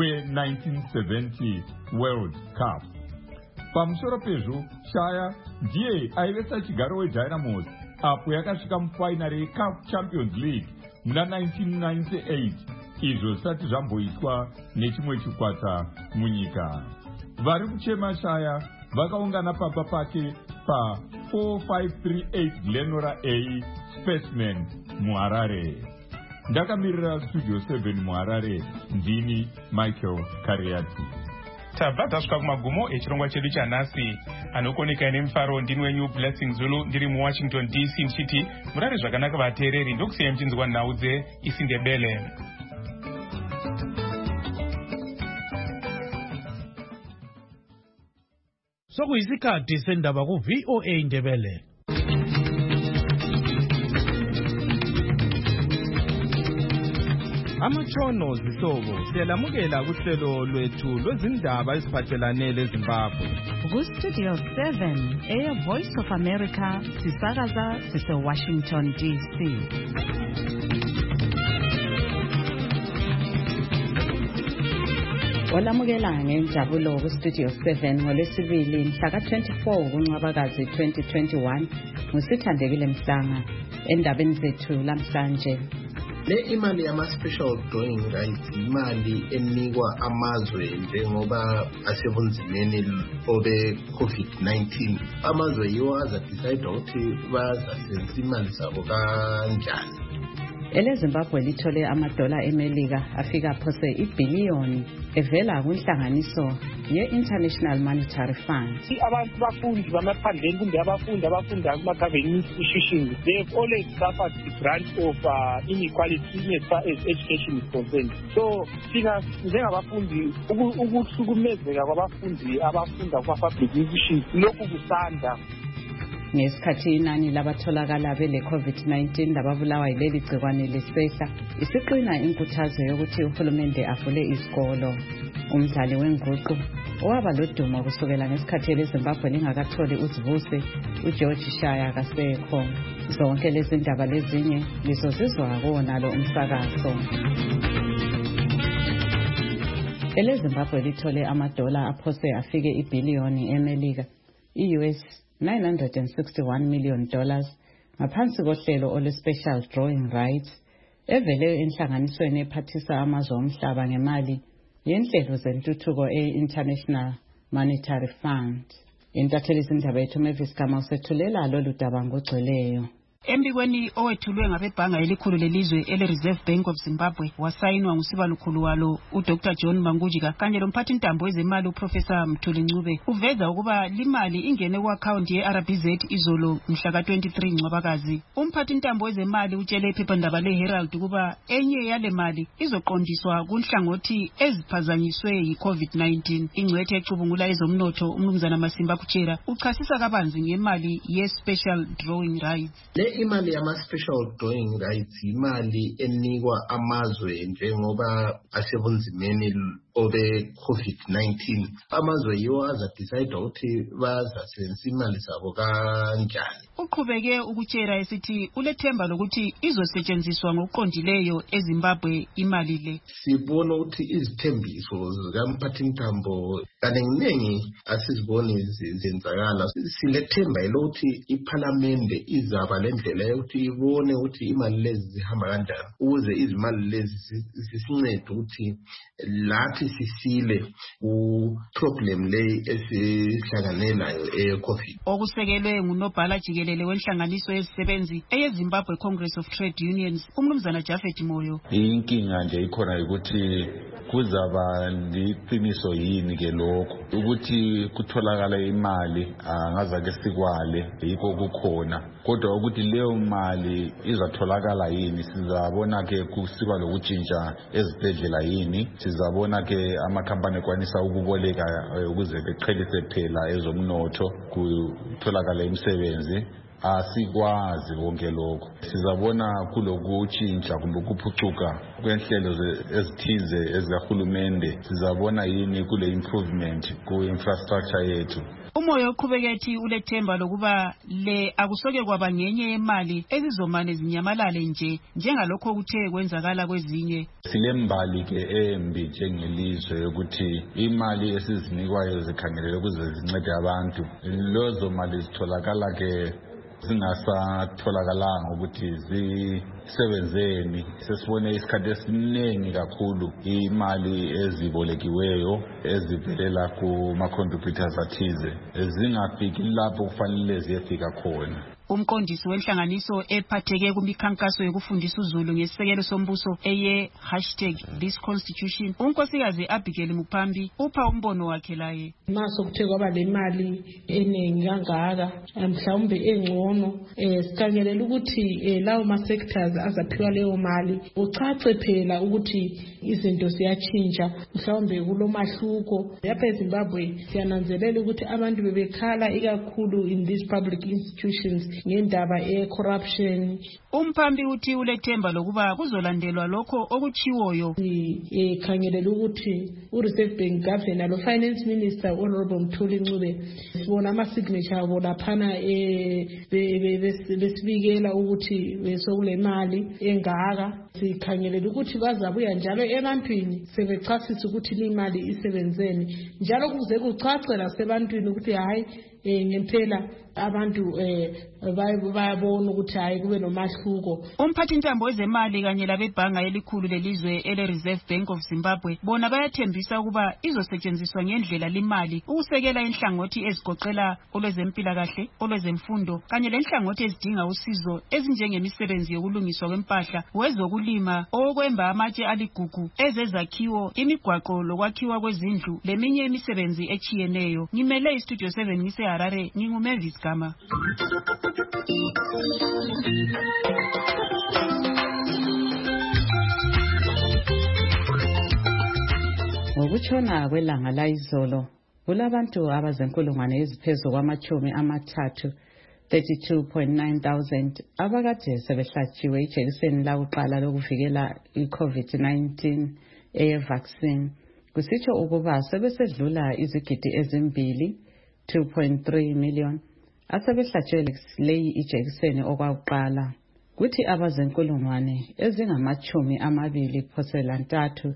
we1970 World Cup. Pamusoro pezvo, Shaya ndiye aivesa chigaro weDynamos apo yakasvika mufainari yeCAF Champions League muna 1998 izvo zvisati zvamboitwa nechimwe chikwata munyika. Vari kuchema Shaya vakaungana pamba pake pa 4538 Glenora A Specimen muHarare. Ndakamirira Studio 7 muHarare, ndini Michael Kariati. Tabva tasvika kumagumo echirongwa chedu chanhasi. Anokoneka nemufaro ndini wenyu Blessing Zulu ndiri muWashington DC ndichiti murare zvakanaka vateereri, ndokusiyai muchinzwa nhau dzeIsiNdebele. Sokuyisikhathi sendaba ku-VOA Indebele. Amatshono zihlobo siyalamukela kuhlelo lwethu lwezindaba eziphathelane leZimbabwe. Ku-Studio 7 eyeVoice of America sisakaza sise-Washington DC. Olamukela ngenjabulo ku-Studio 7 ngolwesibili mhla ka-24 kuNcwabakazi 2021 nguSithandekile Mhlanga. Endabeni zethu lamhlanje, le imali yama-special drawing rights imali enikwa amazwe njengoba asebunzimeni obe-COVID-19. Amazwe yiwo azadicide ukuthi bazasenza imali zabo kanjani. eleZimbabwe lithole amadola eMelika afika phose ibhiliyoni evela kunhlanganiso ye-International Monetary Fund. Abantu bafundi bamaphandleni kumbe abafundi abafunda kuma-government institutions, they've always suffered the brunt of inequality as far as education is concerned. So thina njengabafundi ukuhlukumezeka kwabafundi abafunda kuma-public institutions lokhu kusanda. Ngesikhathi inani labatholakala bele COVID-19 lababulawa yileli gciwane lisehla, isiqina inkuthazo yokuthi uhulumende avule izikolo. Umdlali wenguqu owaba lodumo kusukela ngesikhathi eleZimbabwe lingakatholi uzivuse uGeorge Shaya kasekho. Zonke lezi ndaba lezinye lizozizwa kuwonalo umsakazo. eleZimbabwe lithole amadola aphose afike ibhiliyoni eMelika, i-US $961 million ngaphansi kohlelo olwe-Special Drawing Rights evele enhlanganisweni ephathisa amazwe omhlaba ngemali yenhlelo zentuthuko e-International Monetary Fund. Intatheli zindaba yethu Mavis Kama usethulela lolu daba ngogcweleyo. Embikweni owethulwe ngabebhanga elikhulu lelizwe ele-Reserve Bank of Zimbabwe wasayinwa ngusibalukhulu walo uDr John Mangujika kanye lomphathintambo wezemali uProfessor Mthuli Ncube uveza ukuba limali ingene ku-akhawunti ye-RBZ izolo mhla ka-23 Ncwabakazi. Umphathintambo wezemali utshele iphephandaba le-Herald ukuba enye yale mali izoqondiswa kunhlangothi eziphazanyiswe yi-COVID-19. Ingcwethe ecubungula ezomnotho uMnumzana Masimba Kuchera uchasisa kabanzi ngemali ye-Special Drawing Rights. Imali yama-special drawing rights imali enikwa amazwe njengoba asebunzimeni obe-COVID-19. Amazwe yiwo azadicide ukuthi bazasenza imali zabo kanjani. Uqhubeke ukutshela esithi ulethemba lokuthi izosetshenziswa ngokuqondileyo eZimbabwe imali le. Sibona ukuthi izithembiso zikamphathintambo kanenginengi asiziboni zenzakala. Silethemba elokuthi iphalamende izaba lendlela yokuthi ibone ukuthi imali lezi zihamba kanjani ukuze izimali lezi zisincede ukuthi lathi sisile ku-problem le esihlangane nayo e-COVID. Okusekelwe ngunobhala jikelele wenhlanganiso yezisebenzi eyeZimbabwe Congress of Trade Unions uMnumzana Jafet Moyo. Inkinga nje ikhona ukuthi kuzaba liqiniso yini ke lokho ukuthi kutholakala imali angazake sikwale yikho kukhona, kodwa ukuthi leyo mali izatholakala yini sizabona ke kusiba lokutshintsha ezibhedlela yini, sizabona ke amakhampani ekwanisa ukuboleka ukuze beqhelise phela ezomnotho kutholakala imisebenzi. Asikwazi konke lokho. Sizabona kulokutshintsha kumbe ukuphucuka kwenhlelo ezithize ezikahulumende. Sizabona yini kule improvement ku-infrastructure yethu. Umoyo uqhubeke ulethemba lokuba le akusoke kwaba ngenye yemali ezizomane zinyamalale nje njengalokho kuthe kwenzakala kwezinye. Silembali ke embi njengelizwe ukuthi imali esizinikwayo zikhangelele ukuze zincede abantu. Lozo mali zitholakala ke zingasatholakalanga ukuthi zisebenzeni. Sesibone isikhathi esiningi kakhulu imali ezibolekiweyo ezivelela kuma-contributors athize zingafiki lapho kufanele ziyefika khona. Umqondisi wenhlanganiso ephatheke kumikhankaso yokufundisa uZulu ngesisekelo sombuso eye #ThisConstitution, unkosikazi Abigail Mupambi upha umbono wakhe laye. Maso kuthe kwaba le mali eningi kangaka mhlawumbe engcono sikhangelela ukuthi lawo ma-sectors azaphiwa leyo mali ucace phela ukuthi izinto ziyatshintsha mhlawumbe kulomahluko. Lapha eZimbabwe siyananzelela ukuthi abantu bebekhala ikakhulu in these public institutions ngendaba corruption. Umphambi uthi ulethemba lokuba kuzolandelwa lokho okuchiwoyo. Khangelela ukuthi uReserve Bank Governor lo Finance Minister Honorable Mthuli Ncube sibona ama-signature abo laphana besibikela ukuthi sokule mali engaka. Sikhangelela ukuthi bazabuya njalo ebantwini sebechasisa ukuthi imali isebenzeni njalo kuze kucace lasebantwini ukuthi hayi ngempela abantu bayabona ukuthi hayi kube nomahluko. Umphathintambo wezemali kanye labebhanga elikhulu lelizwe ele-Reserve Bank of Zimbabwe bona bayathembisa ukuba izosetshenziswa ngendlela limali ukusekela inhlangothi ezigoqela olwezempilakahle, olwezemfundo kanye lenhlangothi ezidinga usizo ezinjengemisebenzi yokulungiswa kwempahla, wezokulima, okwemba amatshe aligugu, ezezakhiwo, imigwaqo lokwakhiwa kwezindlu leminye imisebenzi echiyeneyo. Ngimele iStudio 7 ngise-Harare, nginguMavis Gama. Ngokutshona kwelanga layizolo kulabantu abazenkulungwane eziphezu kwamachumi amathathu 32,900 abakade sebehlatshiwe ijekiseni lakuqala lokuvikela iCovid-19 vaccine. Kusitsho ukuba sebesedlula izigidi ezimbili 2.3 million asebehlatshwe leyi ijekiseni okwakuqala. Kuthi abazenkulungwane ezingamachumi amabili phosela ntathu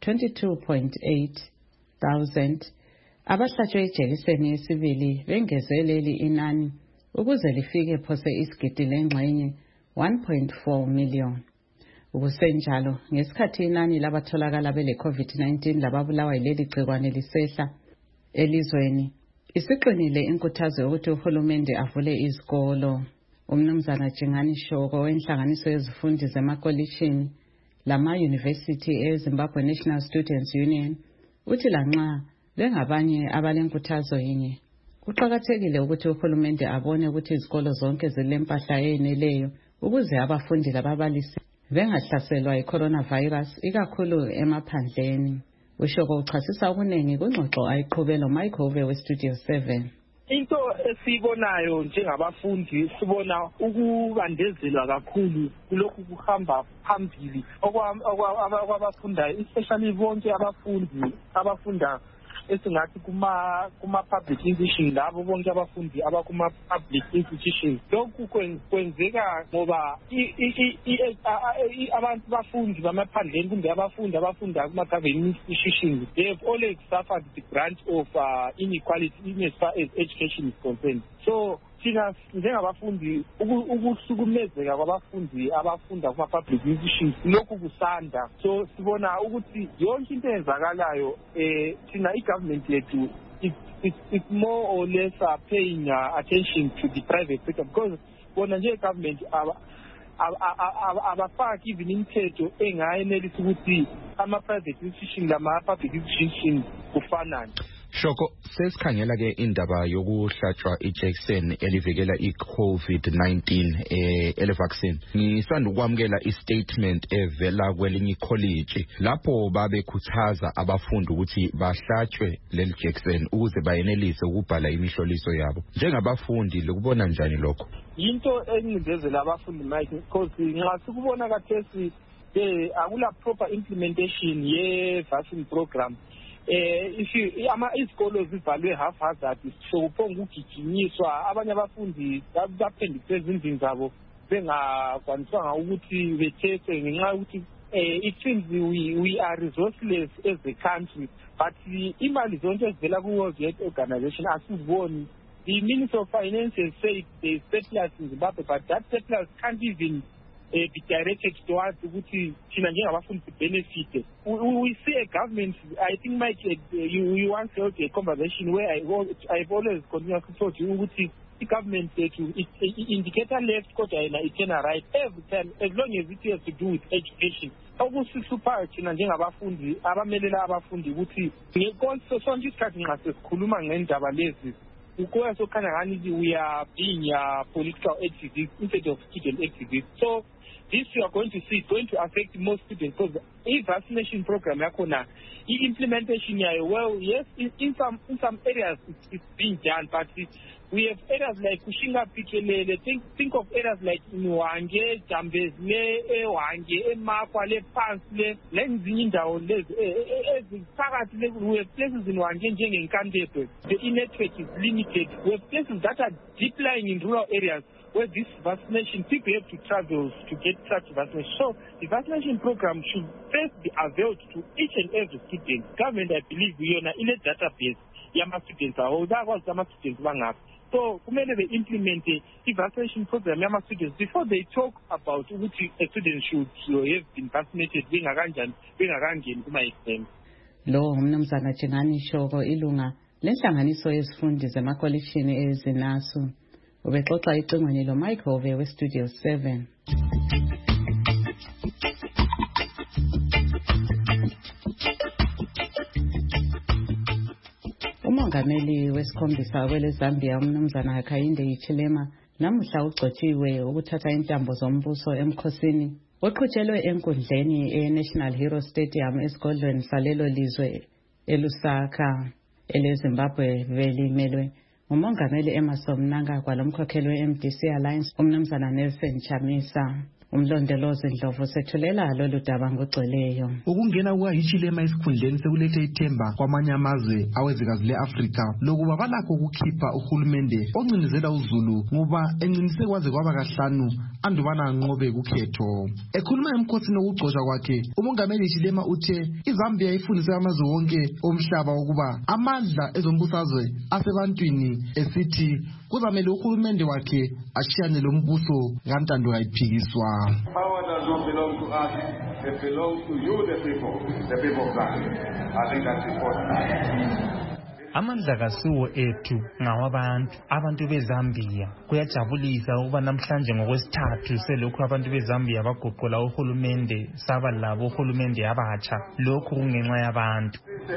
22,800 abahlatshwe ijekiseni yesibili bengezeleli inani ukuze lifike phose isigidi lengxenye 1.4 million. Ukusenjalo ngesikhathi inani labatholakala bele COVID-19 lababulawa yileli gcikwane lisehla elizweni, isiqinile inkuthazo yokuthi uhulumende avule izikolo. Umnumzana Jingani Shoko wenhlanganiso yezifundi zemakolishini lama-University eZimbabwe National Students Union uthi lanxa bengabanye abalenkuthazo yinye, kuqakathekile ukuthi uhulumende abone ukuthi izikolo zonke zilempahla eyeneleyo ukuze abafundi lababalisi bengahlaselwa yi-coronavirus ikakhulu emaphandleni. Ushoko uchasisa okuningi kungxoxo ayiqhubela uMichael Ove weStudio 7. Into esibonayo njengabafundi sibona ukubandezelwa kakhulu kulokhu kuhamba phambili okwabafundayo, especially bonke abafundi abafunda esingathi kuma-public institution, labo bonke abafundi abakuma-public institution. Lokhu kwenzeka ngoba abantu bafundi bamaphandleni kumbe abafundi abafunda kuma-government institutions, they have always suffered the brunt of inequality in as far as education is concerned. So thina njengabafundi ukuhlukumezeka kwabafundi abafunda kuma-public institutions lokhu kusanda. So sibona ukuthi yonke into eyenzakalayo thina i-government yethu it's more or less paying attention to the private sector, because bona nje i-government abafaki even imithetho engayenelisa ukuthi ama-private institution lama-public institution kufanane. Shoko, sesikhangela ke indaba yokuhlatshwa ijekiseni elivikela iCovid-19 ele vaccine. Ngisanda ukwamukela istatement evela kwelinye college lapho babekhuthaza abafundi ukuthi bahlatshwe leli jekiseni ukuze bayenelise ukubhala imihloliso yabo. Njengabafundi lokubona njani lokho? Into engizezela abafundi Mike, because nxa sikubona kathesi akula proper implementation ye vaccine program. Izikolo zivalwe haphazard, sokuphonga ukugijinyiswa, abanye abafundi baphendise ezindlini zabo bengakwanisanga ukuthi beteste ngenxa yokuthi it seems we are resourceless as a country, but imali zonke ezivela ku-World Health Organization asiziboni the Minister of Finance has said there's surplus in Zimbabwe, but that surplus can't even be directed towards ukuthi thina njengabafundi benefit. We see a government, I think Mike, you once held a conversation where I've always continuously told you ukuthi the government to indicator left kodwa yena itena right every time as long as it has to do with education. Okusisupha thina njengabafundi abamelela abafundi ukuthi ngekonke sonke isikhathi nxa sesikhuluma ngendaba lezi ukhoya sokhanya ngani we are being political activists instead of student activists. So this you are going to see going to affect most students because the vaccination program yakhona implementation yayo, well yes in some areas it's being done, but we have areas like Kushinga Pikelele, think of areas like Nwange, Jambezle, Ewange, Emakwa, Pansle, Lenzindawo, we have places in Nwange and Kandepe. The network is limited. We have places that are deep lying in rural areas where this vaccination, people have to travel to get such vaccination. So the vaccination program should first be availed to each and every student. Government, I believe, we are in a database. Yama students are all that was Yama students bangap. So kumele they implement the vaccination program Yama students before they talk about which a student should have been vaccinated being a kuma exam. Lo umnumzana Jingani Shoko ilunga lenhlanganiso yezifundi zemakolishini ezinasu ubexoxa icingweni lo Michael we Studio 7. Umongameli wesikhombisa kwele Zambia umnumzana Hakainde Hichilema namuhla ugcotshiwe ukuthatha intambo zombuso emkhosini oqhutshelwe enkundleni eNational Hero Stadium esigodlweni salelo lizwe eLusaka eleZimbabwe velimelwe umongameli Emerson Mnangagwa lomkhokheli weMDC Alliance umnumzana Nelson Chamisa. Umlondolozi Ndlovu sethulela lolu daba ngogcweleyo. Ukungena kukaHichilema esikhundleni sekulethe ithemba kwamanye amazwe awezikazi leAfrika lokuba balakho ukukhipha uhulumende oncinizela uZulu ngoba encinise kwaze kwaba kahlanu andubana anqobe kukhetho. Ekhuluma emkhosini okugcosha kwakhe umongameli Hichilema uthe iZambia ifundise amazwe wonke omhlaba ukuba amandla ezombusazwe asebantwini esithi kuzamele uhulumende wakhe ashiyane lo mbuso ngantando kayiphikiswa. Power does not belong to us, it belongs to you, the people of Zambia. I think that's important. Amandla kasiwo ethu ngawabantu abantu beZambia. Kuyajabulisa ukuba namhlanje ngokwesithathu selokhu abantu beZambia bagoqola uhulumende saba labo uhulumende abatsha. Lokhu kungenxa yabantu.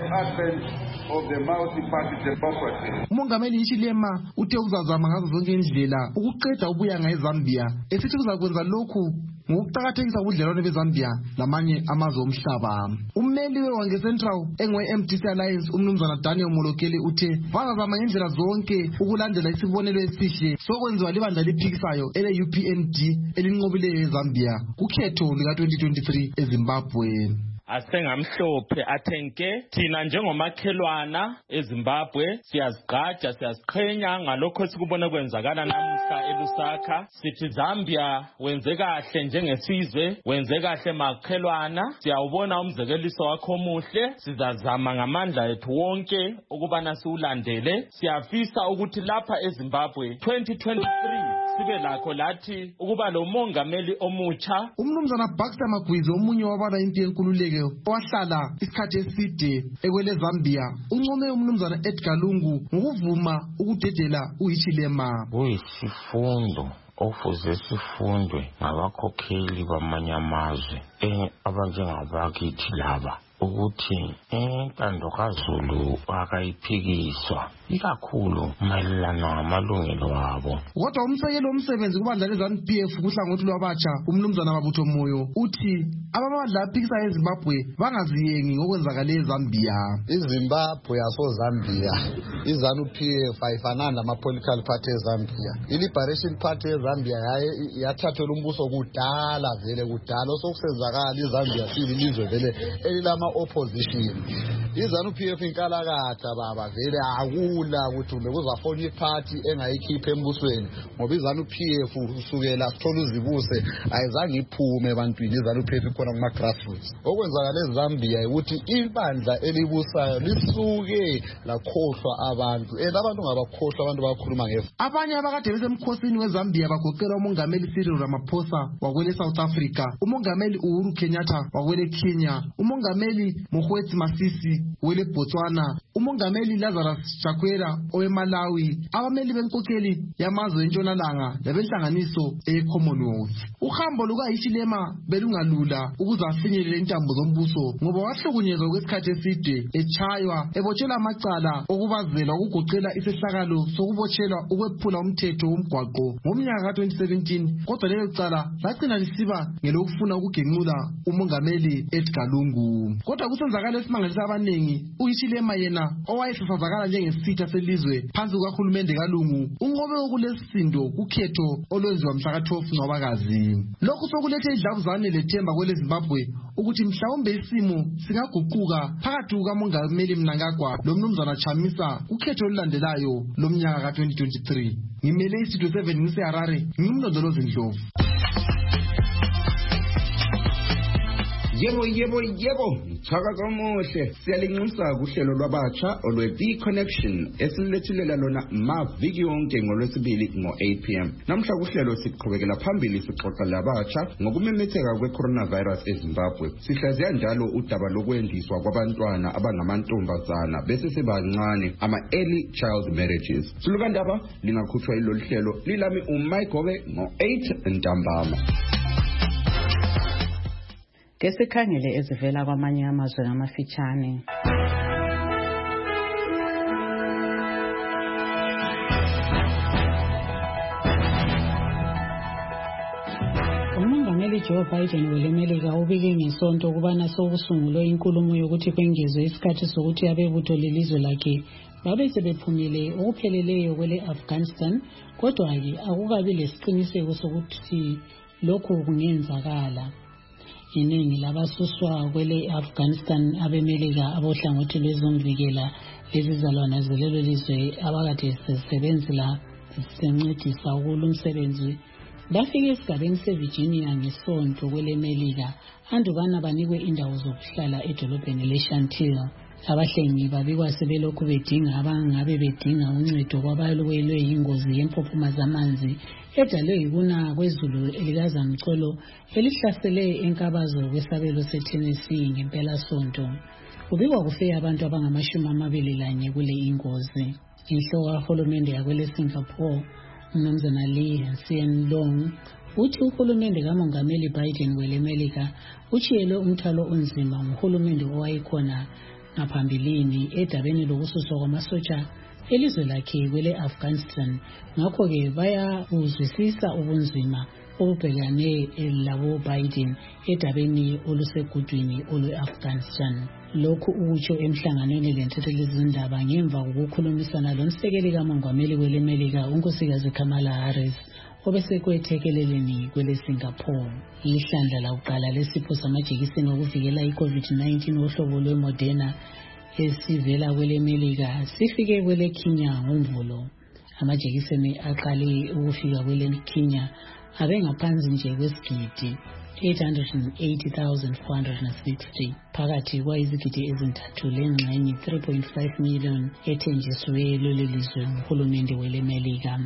Umongameli Hichilema uthe uzazama ngazo zonke indlela ukuqeda ubuyanga eZambia esithi uzakwenza lokhu ngokuqakathekisa ubudlelwano beZambia lamanye amazwe omhlaba. Ummeli weWange Central engwe-MDC Alliance umnumzana Daniel Molokeli uthe bazazama ngendlela zonke ukulandela isibonelo esihle sokwenziwa libandla liphikisayo ele-UPND elinqobileyo eZambia kukhetho lika-2023 eZimbabwe. Asengamhlophe athenke thina njengomakhelwana eZimbabwe siyazigqaja siyaziqhenya ngalokho esikubona kwenzakala namuhla eLusaka. Sithi Zambia wenze kahle njengesizwe, wenze kahle makhelwana, siyawubona umzekeliso wakho omuhle, sizazama ngamandla ethu wonke ukubana siwulandele. Siyafisa ukuthi lapha eZimbabwe 2023 sibe lakho lathi ukuba lo mongameli omutsha. Umnumzana Baxter Magwizi omunye wabala impi yenkululeko wahlala isikhathi eside ekwele Zambia uncome umnumzana Edgar Lungu ngokuvuma ukudedela uHichilema. Kuyisifundo ofuze sifundwe ngabakhokheli bamanye amazwe abanjengabakithi laba ukuthi intando kaZulu akayiphikiswa ikakhulu mayelana namalungelo wabo. Kodwa umsekelo womsebenzi kubandla leZANU-PF kuhlangothi lwabatsha umnumzana Mabutho Moyo uthi abamandla aphikisa eZimbabwe bangaziyengi ngokwenzakale eZambia. iZimbabwe yasoZambia iZANU-PF ayifanani nama-political party eZambia. I-Liberation Party eZambia yathathelwa umbuso kudala vele kudala osokusenzakala iZambia sililizwe vele elilama opposition. iZANU-PF inkalakatha baba vele akula ukuthi bekuzafona iphathi engayikhipha embusweni ngoba iZANU-PF usukela sithola uzibuse ayizange iphume ebantwini. iZANU-PF ikhona kuma grassroots. Okwenzakala eZambia ukuthi ibandla elibusayo lisuke lakhohlwa abantu abantu ngabakhohlwa abantu bakhuluma ngefu. Abanye abakade besemkhosini weZambia bagoqela umongameli Cyril Ramaphosa wakwele South Africa, umongameli Uhuru Kenyatta wakwele Kenya, umongameli Mokgweetsi Masisi wele Botswana, umongameli Lazarus Chakwera oweMalawi, abameli benkokeli yamazwe entshonalanga labenhlanganiso eCommonwealth. Uhambo lukaHichilema belungalula ukuze afinyelele intambo zombuso ngoba wahlukunyezwa kwesikhathi eside, echaywa, ebotshelwa amacala okubazela ukugoqela isehlakalo sokubotshelwa ukwephula umthetho womgwaqo ngomnyaka ka-2017, kodwa lelo cala lagcina lisiba ngelokufuna ukugenqula umongameli Edgar Lungu. Kodwa kusenzakala esimangalisa abaningi, uHichilema yena owayesasazakala njengesitha selizwe phansi kukahulumende kaLungu unqobe ukulesindo kukhetho olwenziwa mhla ka-12 Ncwabakazi. Lokhu sokulethe idlabuzane lethemba kwele Zimbabwe ukuthi mhlawumbe isimo singaguquka phakathi kukamongameli Mnangagwa lomnumzana Chamisa ukhetho olulandelayo lomnyaka ka-2023. Ngimele iStudio 7 ngiseHarare, ngimlondolozi Ndlovu. Yebo, chaka kamuhle. Siyalinxusa kuhlelo lwabatsha olwe-The Connection esilethilela lona maviki yonke ngolwesibili ngo-8 p.m. Namhla kuhlelo siqhubekela phambili sixoxa labatsha ngokumemetheka kwe-coronavirus eZimbabwe. Sihlaziya njalo udaba lokwendiswa kwabantwana abangamantombazana bese sebancane, ama-early child marriages. Silukandaba lingakhutshwa ilolu hlelo lilami uMayigobe ngo-8 ntambama. Kesikhangele ezivela kwamanye amazwe ngamafitshane. Umongameli Joe Biden welemelika ubike ngesonto ukubana sokusungulwe inkulumo yokuthi kwengezwe isikhathi sokuthi abebutho lelizwe lakhe babe sebephumile okupheleleyo kwele Afghanistan, kodwa-ke akukabi lesiqiniseko sokuthi lokhu kungenzakala. Iningi labasuswa kwele Afghanistan abemelika abohlangothi lwezomvikela lezizalwane zelelo lizwe abakade sisebenzela sisencedisa ukulumsebenzi bafike esigabeni seVirginia ngesonto kwele Melika andubana banikwe indawo zokuhlala edolobheni leShantil. Abahlengi babikwa sebelokhu bedinga abangabe bedinga uncedo kwabalwelwe yingozi yempopoma zamanzi edalwe yikuna kwezulu elikazamcolo elihlasele enkabazo kwesabelo seTennessee ngempela sonto. Kubikwa kufe abantu abangama-21 kule ingozi. Inhloko kahulumende yakwele Singapore uMnumzana Lee Hsien Loong uthi uhulumende kamongameli Biden welemelika uchiyelwe umthwalo onzima nguhulumende owayekhona ngaphambilini edabeni lokususwa kwamasotsha elizwe lakhe kwele Afghanistan. Ngakho-ke bayabuzwisisa ubunzima obubhekane labo Biden edabeni olusegudwini olwe-Afghanistan. Lokhu ukutsho emhlanganweni lenthethelezindaba ngemva kokukhulumisana lomsekeli kamongameli welemelika unkosikazi Kamala Harris obesekwethekeleleni kwele Singapore. Ihlandla lakuqala lesipho samajekiseni okuvikela i-COVID-19 ohlobo lwe-Moderna esivela kwele Melika sifike kwele Kenya ngoMvulo. Amajekiseni aqale ukufika kwele Kenya abengaphansi nje kwesigidi 880,460 phakathi kwayizigidi ezintathu lengxenye 3.5 million ethenjisiwe leli lizwe nguhulumende wele Melika.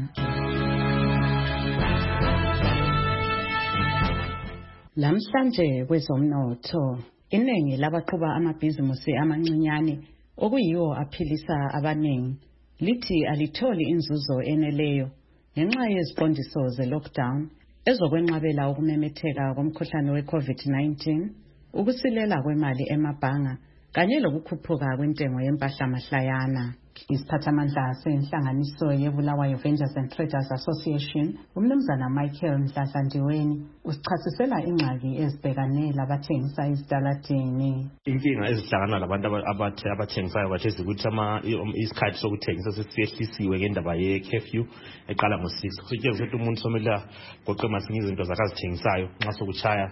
Lamhlanje kwezomnotho, iningi labaqhuba amabhizimusi amancinyane okuyiwo aphilisa abaningi lithi alitholi inzuzo eneleyo ngenxa yeziqondiso ze-lockdown ezokwenqabela ukumemetheka komkhuhlane we-COVID-19, ukusilela kwemali emabhanga kanye lokukhuphuka kwentengo yempahla mahlayana. Isiphathamandla senhlanganiso yeBulawayo Vendors and Traders Association, uMnumzana Michael Mdladlandiweni, usichasisela ingxaki ezibhekane labathengisa ezitaladini. Inkinga ezihlangana labantu abathengisayo batheza ukuthi isikhathi sokuthengisa sesiyehlisiwe ngendaba ye-curfew eqala ngo-6. Kusetshenziswa ukuthi umuntu somela goqe masinye izinto zakhe azithengisayo nxa sokuchaya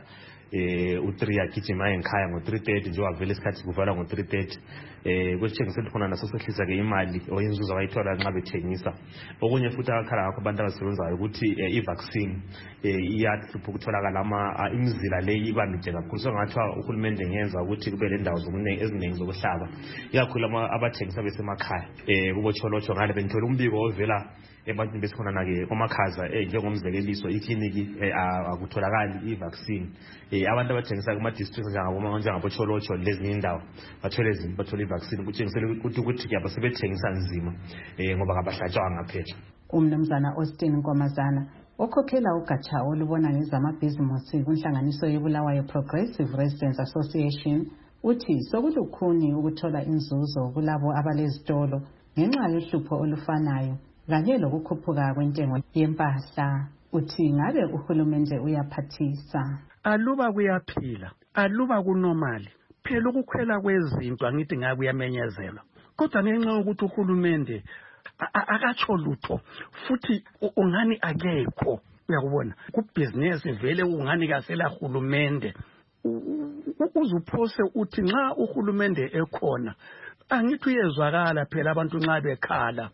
u3 agijima enkhaya ngo3:30 njengoba vele isikhathi kuvalwa ngo3:30 kwesithengisela khona naso sehlisa ke imali oyenzuzo abayithola nxa bethengisa. Okunye futhi akakhala ngakho abantu abasebenzayo ukuthi i-vaccine iyahlupha ukutholakala imizila leyi ibamide kakhulu. So ngathiwa uhulumende ngenza ukuthi kube lendawo eziningi zokuhlaba ikakhulu abathengisa besemakhaya kubocholotsho ngale bengithola umbiko ovela ebantwini besikhona-ke kumakhaza njengomzekeliso ikliniki akutholakali i-vaccine. Abantu abathengisa kuma-district njengabocholotsho lezinye indawo bathole i-vaccine kutshengisela ukuthi sebethengisa nzima ngoba kabahlatshwanga phela. Umnumzana Austin Nkomazana okhokhela ugatsha olubona ngezamabhizimusi kunhlanganiso yeBulawayo Progressive Residents Association uthi sokulukhuni ukuthola inzuzo kulabo abalezitolo ngenxa yohlupho olufanayo kanye lokukhuphuka kwentengo yempahla. Uthi ngabe uhulumende uyaphathisa aluba kuyaphila aluba kunormali phela ukukhwela kwezinto angithi ngabe uyamenyezelwa kodwa ngenxa yokuthi uhulumende akatsho lutho futhi ungani akekho uyakubona kubhizinesi vele ungani kasela hulumende uzuphose uthi nxa uhulumende ekhona angithi uyezwakala phela abantu nxa bekhala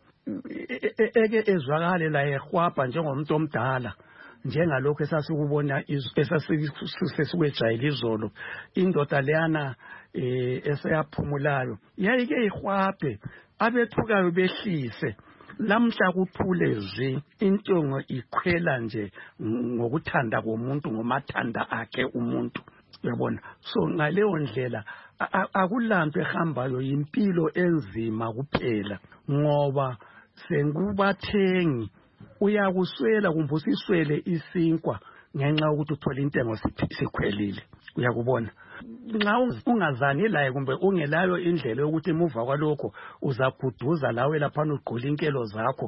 eke ezwakale la ehwabha njengomuntu omdala njengalokho esasikubona esasikwejayela izolo indoda leyana eseyaphumulayo yayike ihwabhe abethukayo behlise lamhla kuthule zwi intongo ikhwela nje ngokuthanda komuntu ngomathanda akhe umuntu uyabona. So ngaleyo ndlela akulanto ehambayo impilo enzima kuphela ngoba sengubathengi uyakuswela kumbe usiswele isinkwa ngenxa ukuthi uthola intengo sikhwelile uyakubona. Nxa ungazani laye kumbe ungelayo indlela yokuthi emuva kwalokho uzaguduza lawe laphana ugqula inkelo zakho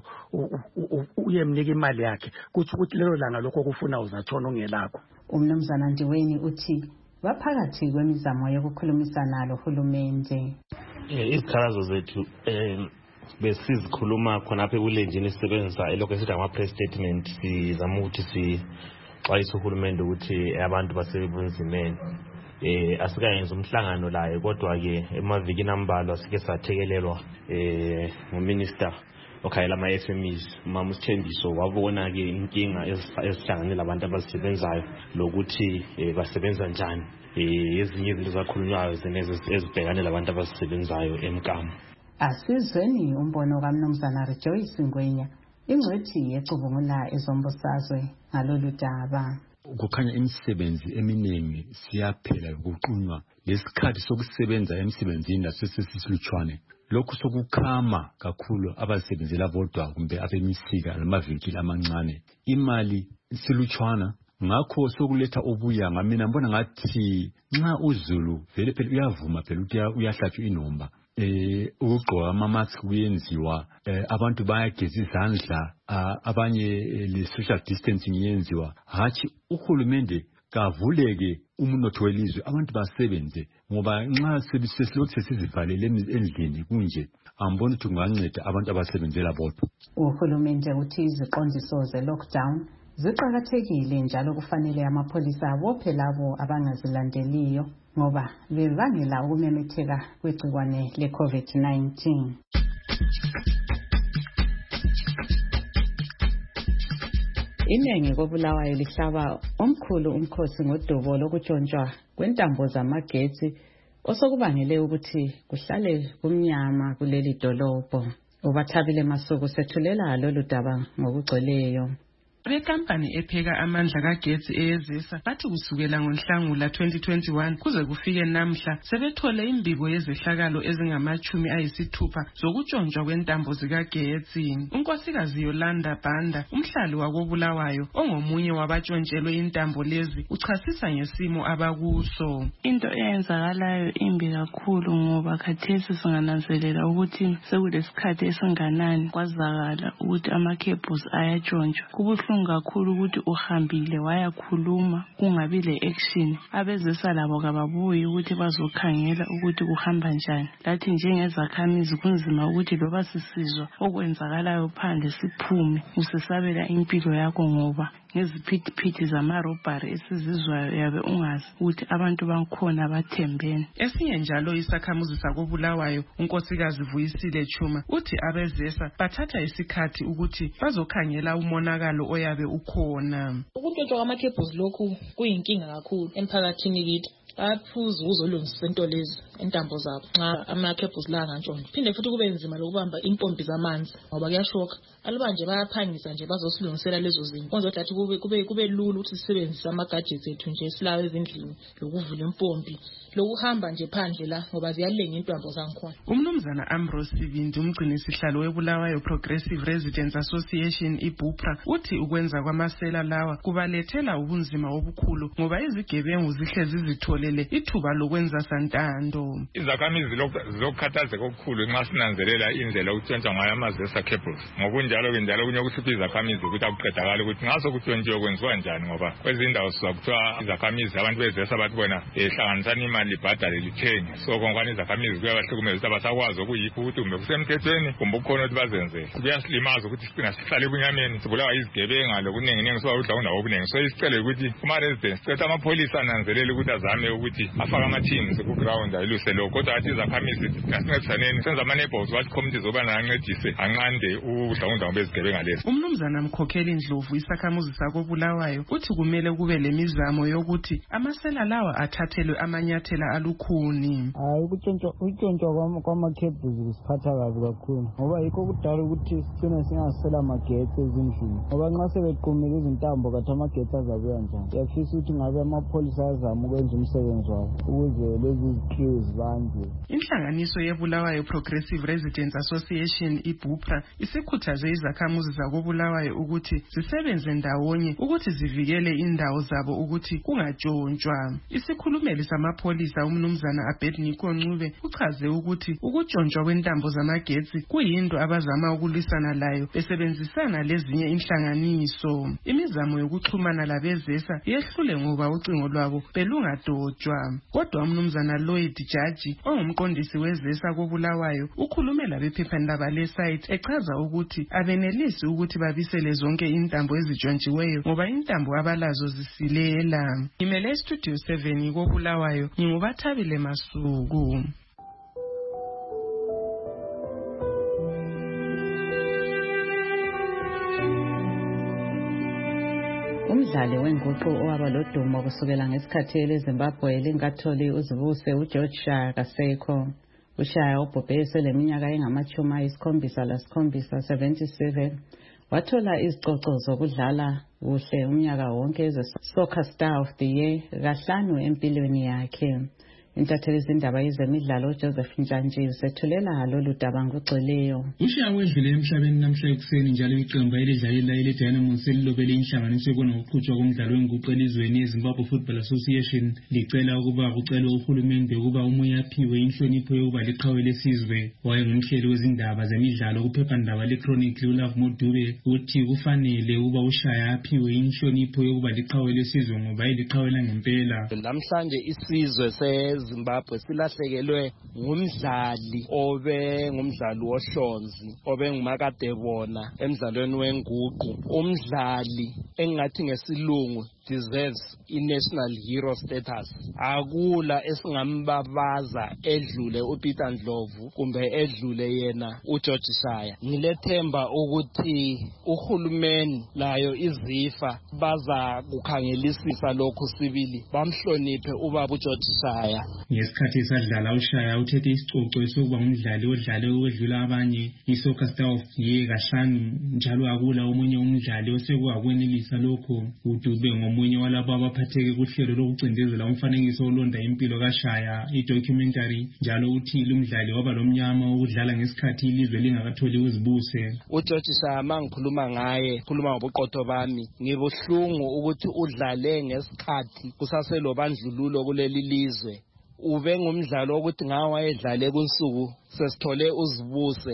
uyemnika imali yakhe kuthi ukuthi lelo langa lokho kufuna uzatshona ungelakho. Umnumzana Ndiweni uthi baphakathi kwemizamo yokukhulumisana lohulumende. Izikhalazo zethu besizikhuluma khonapha ebulenjini sisebenzisa elokho esithi ama-press statement sizama ukuthi sixwayise uhulumende ukuthi abantu basebunzimeni. Asikayenza umhlangano laye kodwa-ke emavikini ambalwa sike sathekelelwa nguminister okhayela ama-SMEs Mama Sithembiso wabona-ke inkinga ezihlanganele abantu abazisebenzayo lokuthi basebenza njani. Ezinye izinto zakhulunywayo ezibhekane labantu abazisebenzayo emkamo. Asizweni umbono kaMnumzana Rejoice Ngwenya ingcwethi yecubungula ezombusazwe ngalolu daba. Kukhanya imisebenzi eminingi siyaphela ukuqunywa lesikhathi sokusebenza emsebenzini lasesisilutshwane lokhu sokukhama kakhulu abasebenzela bodwa kumbe abemisika namavinkili amancane imali silutshwana ngakho sokuletha ubuyanga. Mina mbona ngathi nxa uzulu vele phela uyavuma phela ukuthi uyahlatshwa inomba ukugqoka ama-mask kuyenziwa abantu bayageza izandla abanye le-social distancing yenziwa hatshi uhulumende kavuleke umnotho welizwe abantu basebenze ngoba nxa sesilokhu sesizivalele endlini kunje ambona ukuthi kunganceda abantu abasebenzela bodwa. Uhulumende uthi iziqondiso ze-lockdown ziqakathekile njalo kufanele amapholisa abophe labo abangazilandeliyo ngoba bebangela ukumemetheka kwegciwane le-COVID-19. Iningi koBulawayo lihlaba omkhulu umkhosi ngodubo lokutshontshwa kwentambo zamagetsi osokubangele ukuthi kuhlale kumnyama kuleli dolobho. Ubathabile Masuku sethulela lolu daba ngokugcweleyo. Bekampani epheka amandla kagetsi eyezisa bathi kusukela ngoNhlangula 2021 kuze kufike namhla sebethole imbiko yezehlakalo ezingama-60 zokutshontshwa kwentambo zikagetsi. Unkosikazi Yolanda Banda, umhlali wakoBulawayo ongomunye wabatshontshelwe intambo lezi, uchasisa ngesimo abakuso. Into eyenzakalayo imbi kakhulu ngoba khathesi singananzelela ukuthi sekulesikhathi esinganani kwazakala ukuthi ama-cables ayatshontshwa. Kubuhlungu kakhulu ukuthi uhambile wayakhuluma kungabi le-action. Abezisa labo kababuyi ukuthi bazokhangela ukuthi kuhamba njani. Lathi njengezakhamizi kunzima ukuthi loba sisizwa okwenzakalayo phandle siphume usesabela impilo yakho ngoba ngeziphithiphithi zamarobhari esizizwayo yabe ungazi ukuthi abantu bankhona bathembene. Esinye njalo isakhamuzi sakobulawayo unkosikazi Vuyisile Chuma uthi abezesa bathatha isikhathi ukuthi bazokhangela umonakalo oyabe ukhona. Ukuntshontsha kwamakhebhuzi lokhu kuyinkinga kakhulu emphakathini kithi. Baphuza ukuzolungisa into lezi entambo zabo nxa amakhebhuzi la ngantshontsha. Phinde futhi kube nzima lokubamba impompi zamanzi ngoba kuyashoka. Alubanje bayaphangisa nje bazosilungisela lezo zinto. Kwenza ukuthi kube lula ukuthi sisebenzise ama-gadgets ethu nje silawo ezindlini lokuvula impompi lokuhamba nje phandle la ngoba ziyalenga intambo zangikhona. Umnumzana Ambrose Sibindi umgcini sihlalo webulawayo Progressive Residents Association iBupra uthi ukwenza kwamasela lawa kubalethela ubunzima obukhulu ngoba izigebengu zihlezi zitholele ithuba lokwenza santando. Izakhamizi zokukhathazeka okukhulu nxa sinanzelela indlela okutshentshwa ngayo amazesa cables. Ngokunjalo kunye ukuhlupha izakhamizi ukuthi akuqedakala ukuthi ngaso kutshontshiwe kwenziwa njani ngoba kwezindawo sizakuthiwa izakhamizi abantu bezesa bathi bona hlanganisani imali libhadale lithenge. So kongwane izakhamizi kuyabahlukumeza ukuthi abasakwazi ukuyikho ukuthi kumbe kusemthethweni kumbe kukhona ukuthi bazenzele. Kuyasilimaza ukuthi sicina sihlale ebunyameni sibulawa izigebenga lokunenginengi soba udla obuningi. So isicelo ukuthi kuma-residents sicela amapholisa ananzelele ukuthi azame ukuthi afake ama-teams ku-ground ayiluse lokho. Kodwa athi izakhamizi asincedisaneni senza ama-neighbors wathi communities oba nancedise anqande udla bezigebenga lezi. Umnumzana Mkhokheli Ndlovu isakhamuzi sakobulawayo uthi kumele kube lemizamo yokuthi amasela lawa athathelwe amanyathela alukhuni. Hayi ukutshontsha kwamakhebhuzi kusiphatha kabi kakhulu ngoba yikho kudala ukuthi sigcine singasela amagetsi ezindlini ngoba nxa sebequmile izintambo kathi amagetsi azabuya njani. Siyafisa ukuthi ngabe amapholisa azama ukwenza umsebenzi wabo ukuze lezi zikhiwo zibanjwe. Inhlanganiso yebulawayo Progressive Residents Association iBupra isikhuthaze izakhamuzi zakobulawayo ukuthi zisebenze ndawonye ukuthi zivikele indawo zabo ukuthi kungatshontshwa. Isikhulumeli samapholisa umnumzana Abednego Ncube uchaze ukuthi ukutshontsha kwentambo zamagetsi kuyinto abazama ukulwisana layo besebenzisana lezinye inhlanganiso. Imizamo yokuxhumana labezesa yehlule ngoba ucingo lwabo belungadotshwa. Kodwa umnumzana Lloyd Jaji ongumqondisi wezesa kobulawayo ukhulume labephephandaba lesite echaza ukuthi abenelisi ukuthi babisele zonke intambo ezitshontshiweyo ngoba intambo abalazo zisilela. Imele Studio 7 kobulawayo ngingubathabile Masuku. Umdlali wenguqu owaba lodumo kusukela ngesikhathi eleZimbabwe lingatholi uzibuse uGeorge Shaya kasekho. uShaya ubhubhe seleminyaka engama-77 77 wathola izicoco zokudlala kuhle umnyaka wonke ze-Soccer Star of the Year kahlanu empilweni yakhe. Intatheli izindaba yezemidlalo Joseph Njanji sethulela lolu daba ngogcweleyo. uShaya wedlule emhlabeni namhla ekuseni njalo iqembu elidlalela leDynamos elilobele inhlanganiso ebona ukuqhutshwa komdlalo wenguqu elizweni yeZimbabwe Football Association licela ukuba kucelwe uhulumende ukuba umoya aphiwe inhlonipho yokuba liqhawe lesizwe. Wayengumhleli wezindaba zemidlalo kuphephandaba leChronicle uLove Modube uthi kufanele ukuba uShaya aphiwe inhlonipho yokuba liqhawe lesizwe ngoba iliqhawe langempela. Namhlanje isizwe Zimbabwe silahlekelwe ngumdlali obe ngumdlali wohlonzi obe ngumakadebona emidlalweni wenguqu. Umdlali engathi ngesilungu deserves i-national hero status. Akula esingambabaza edlule uPeter Ndlovu kumbe edlule yena uGeorge Shaya. Ngilethemba ukuthi uhulumeni layo izifa baza kukhangelisisa lokhu sibili bamhloniphe ubaba uGeorge Shaya. Ngesikhathi esadlala uShaya uthethe isicoco sokuba ngumdlali odlale ukwedlula abanye i-Soccer Star of the Year kahlanu njalo akula omunye umdlali osekwakwelisa lokho. Udube ngomunye walabo abaphatheke kuhlelo lokucindezela umfanekiso olonda impilo kaShaya i-documentary njalo uthi lumdlali waba lomnyama ukudlala ngesikhathi ilizwe lingakatholi uzibuse. uGeorge Shaya mangikhuluma ngaye khuluma ngobuqotho bami ngibuhlungu ukuthi udlale ngesikhathi kusaselobandlululo kuleli lizwe. Ube ngumdlalo ukuthi ngawa edlale kunsuku sesithole uzibuse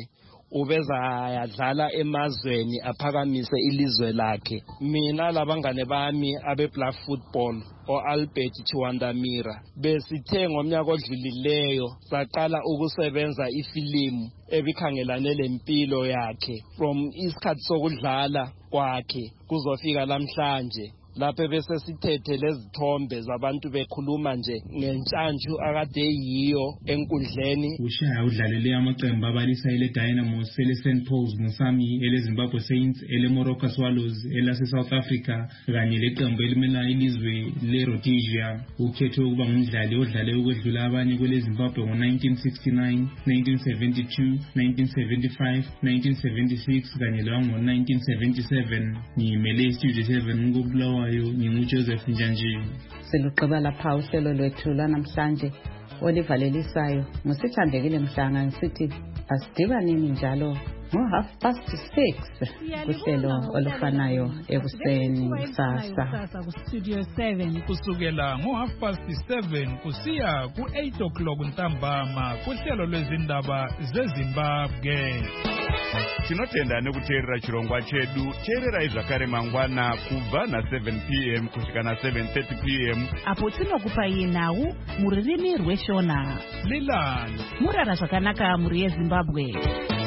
ubeza yadlala emazweni aphakamise ilizwe lakhe. Mina labangane bami abe-Black Football o-Albert Chiwandamira besithe ngomnyaka odlulileyo saqala ukusebenza ifilimu ebikhangelane lempilo yakhe from isikhathi sokudlala kwakhe kuzofika namhlanje. Lapho bese sithethe lezithombe zabantu bekhuluma nje ngentshantshu akade yiyo enkundleni. Ushaya udlalele amaqembu abalisa ele Dynamos, ele St Paul's Musami, ele Zimbabwe Saints, ele Moroka Swallows, ele South Africa kanye leqembu elimela ilizwe le Rhodesia. Ukhethe ukuba ngumdlali odlale ukwedlula abanye kwele Zimbabwe ngo-1969, 1972, 1975, 1976 kanye lango-1977. Ngimele Studio 7 ngobulawa Joseph Njanji. Siluqaba lapha uhlelo lwethu lanamhlanje olivalelisayo ngusithandekile Mhlanga ngisithi asidibaneni njalo ngo6:30 kuhlelo olufanayo ekuseni kusasa ku-Studio 7 kusukela ngo7:30 kusiya ku8 ntambama kuhlelo lwezindaba zeZimbabwe. Tinotenda nekuteerera chirongwa chedu. Teerera zvakare mangwana kubva na7 p.m. kusvika na7:30 p.m. apo tinokupai nhau muririmi rweshona. Lilan murara zvakanaka muri yeZimbabwe.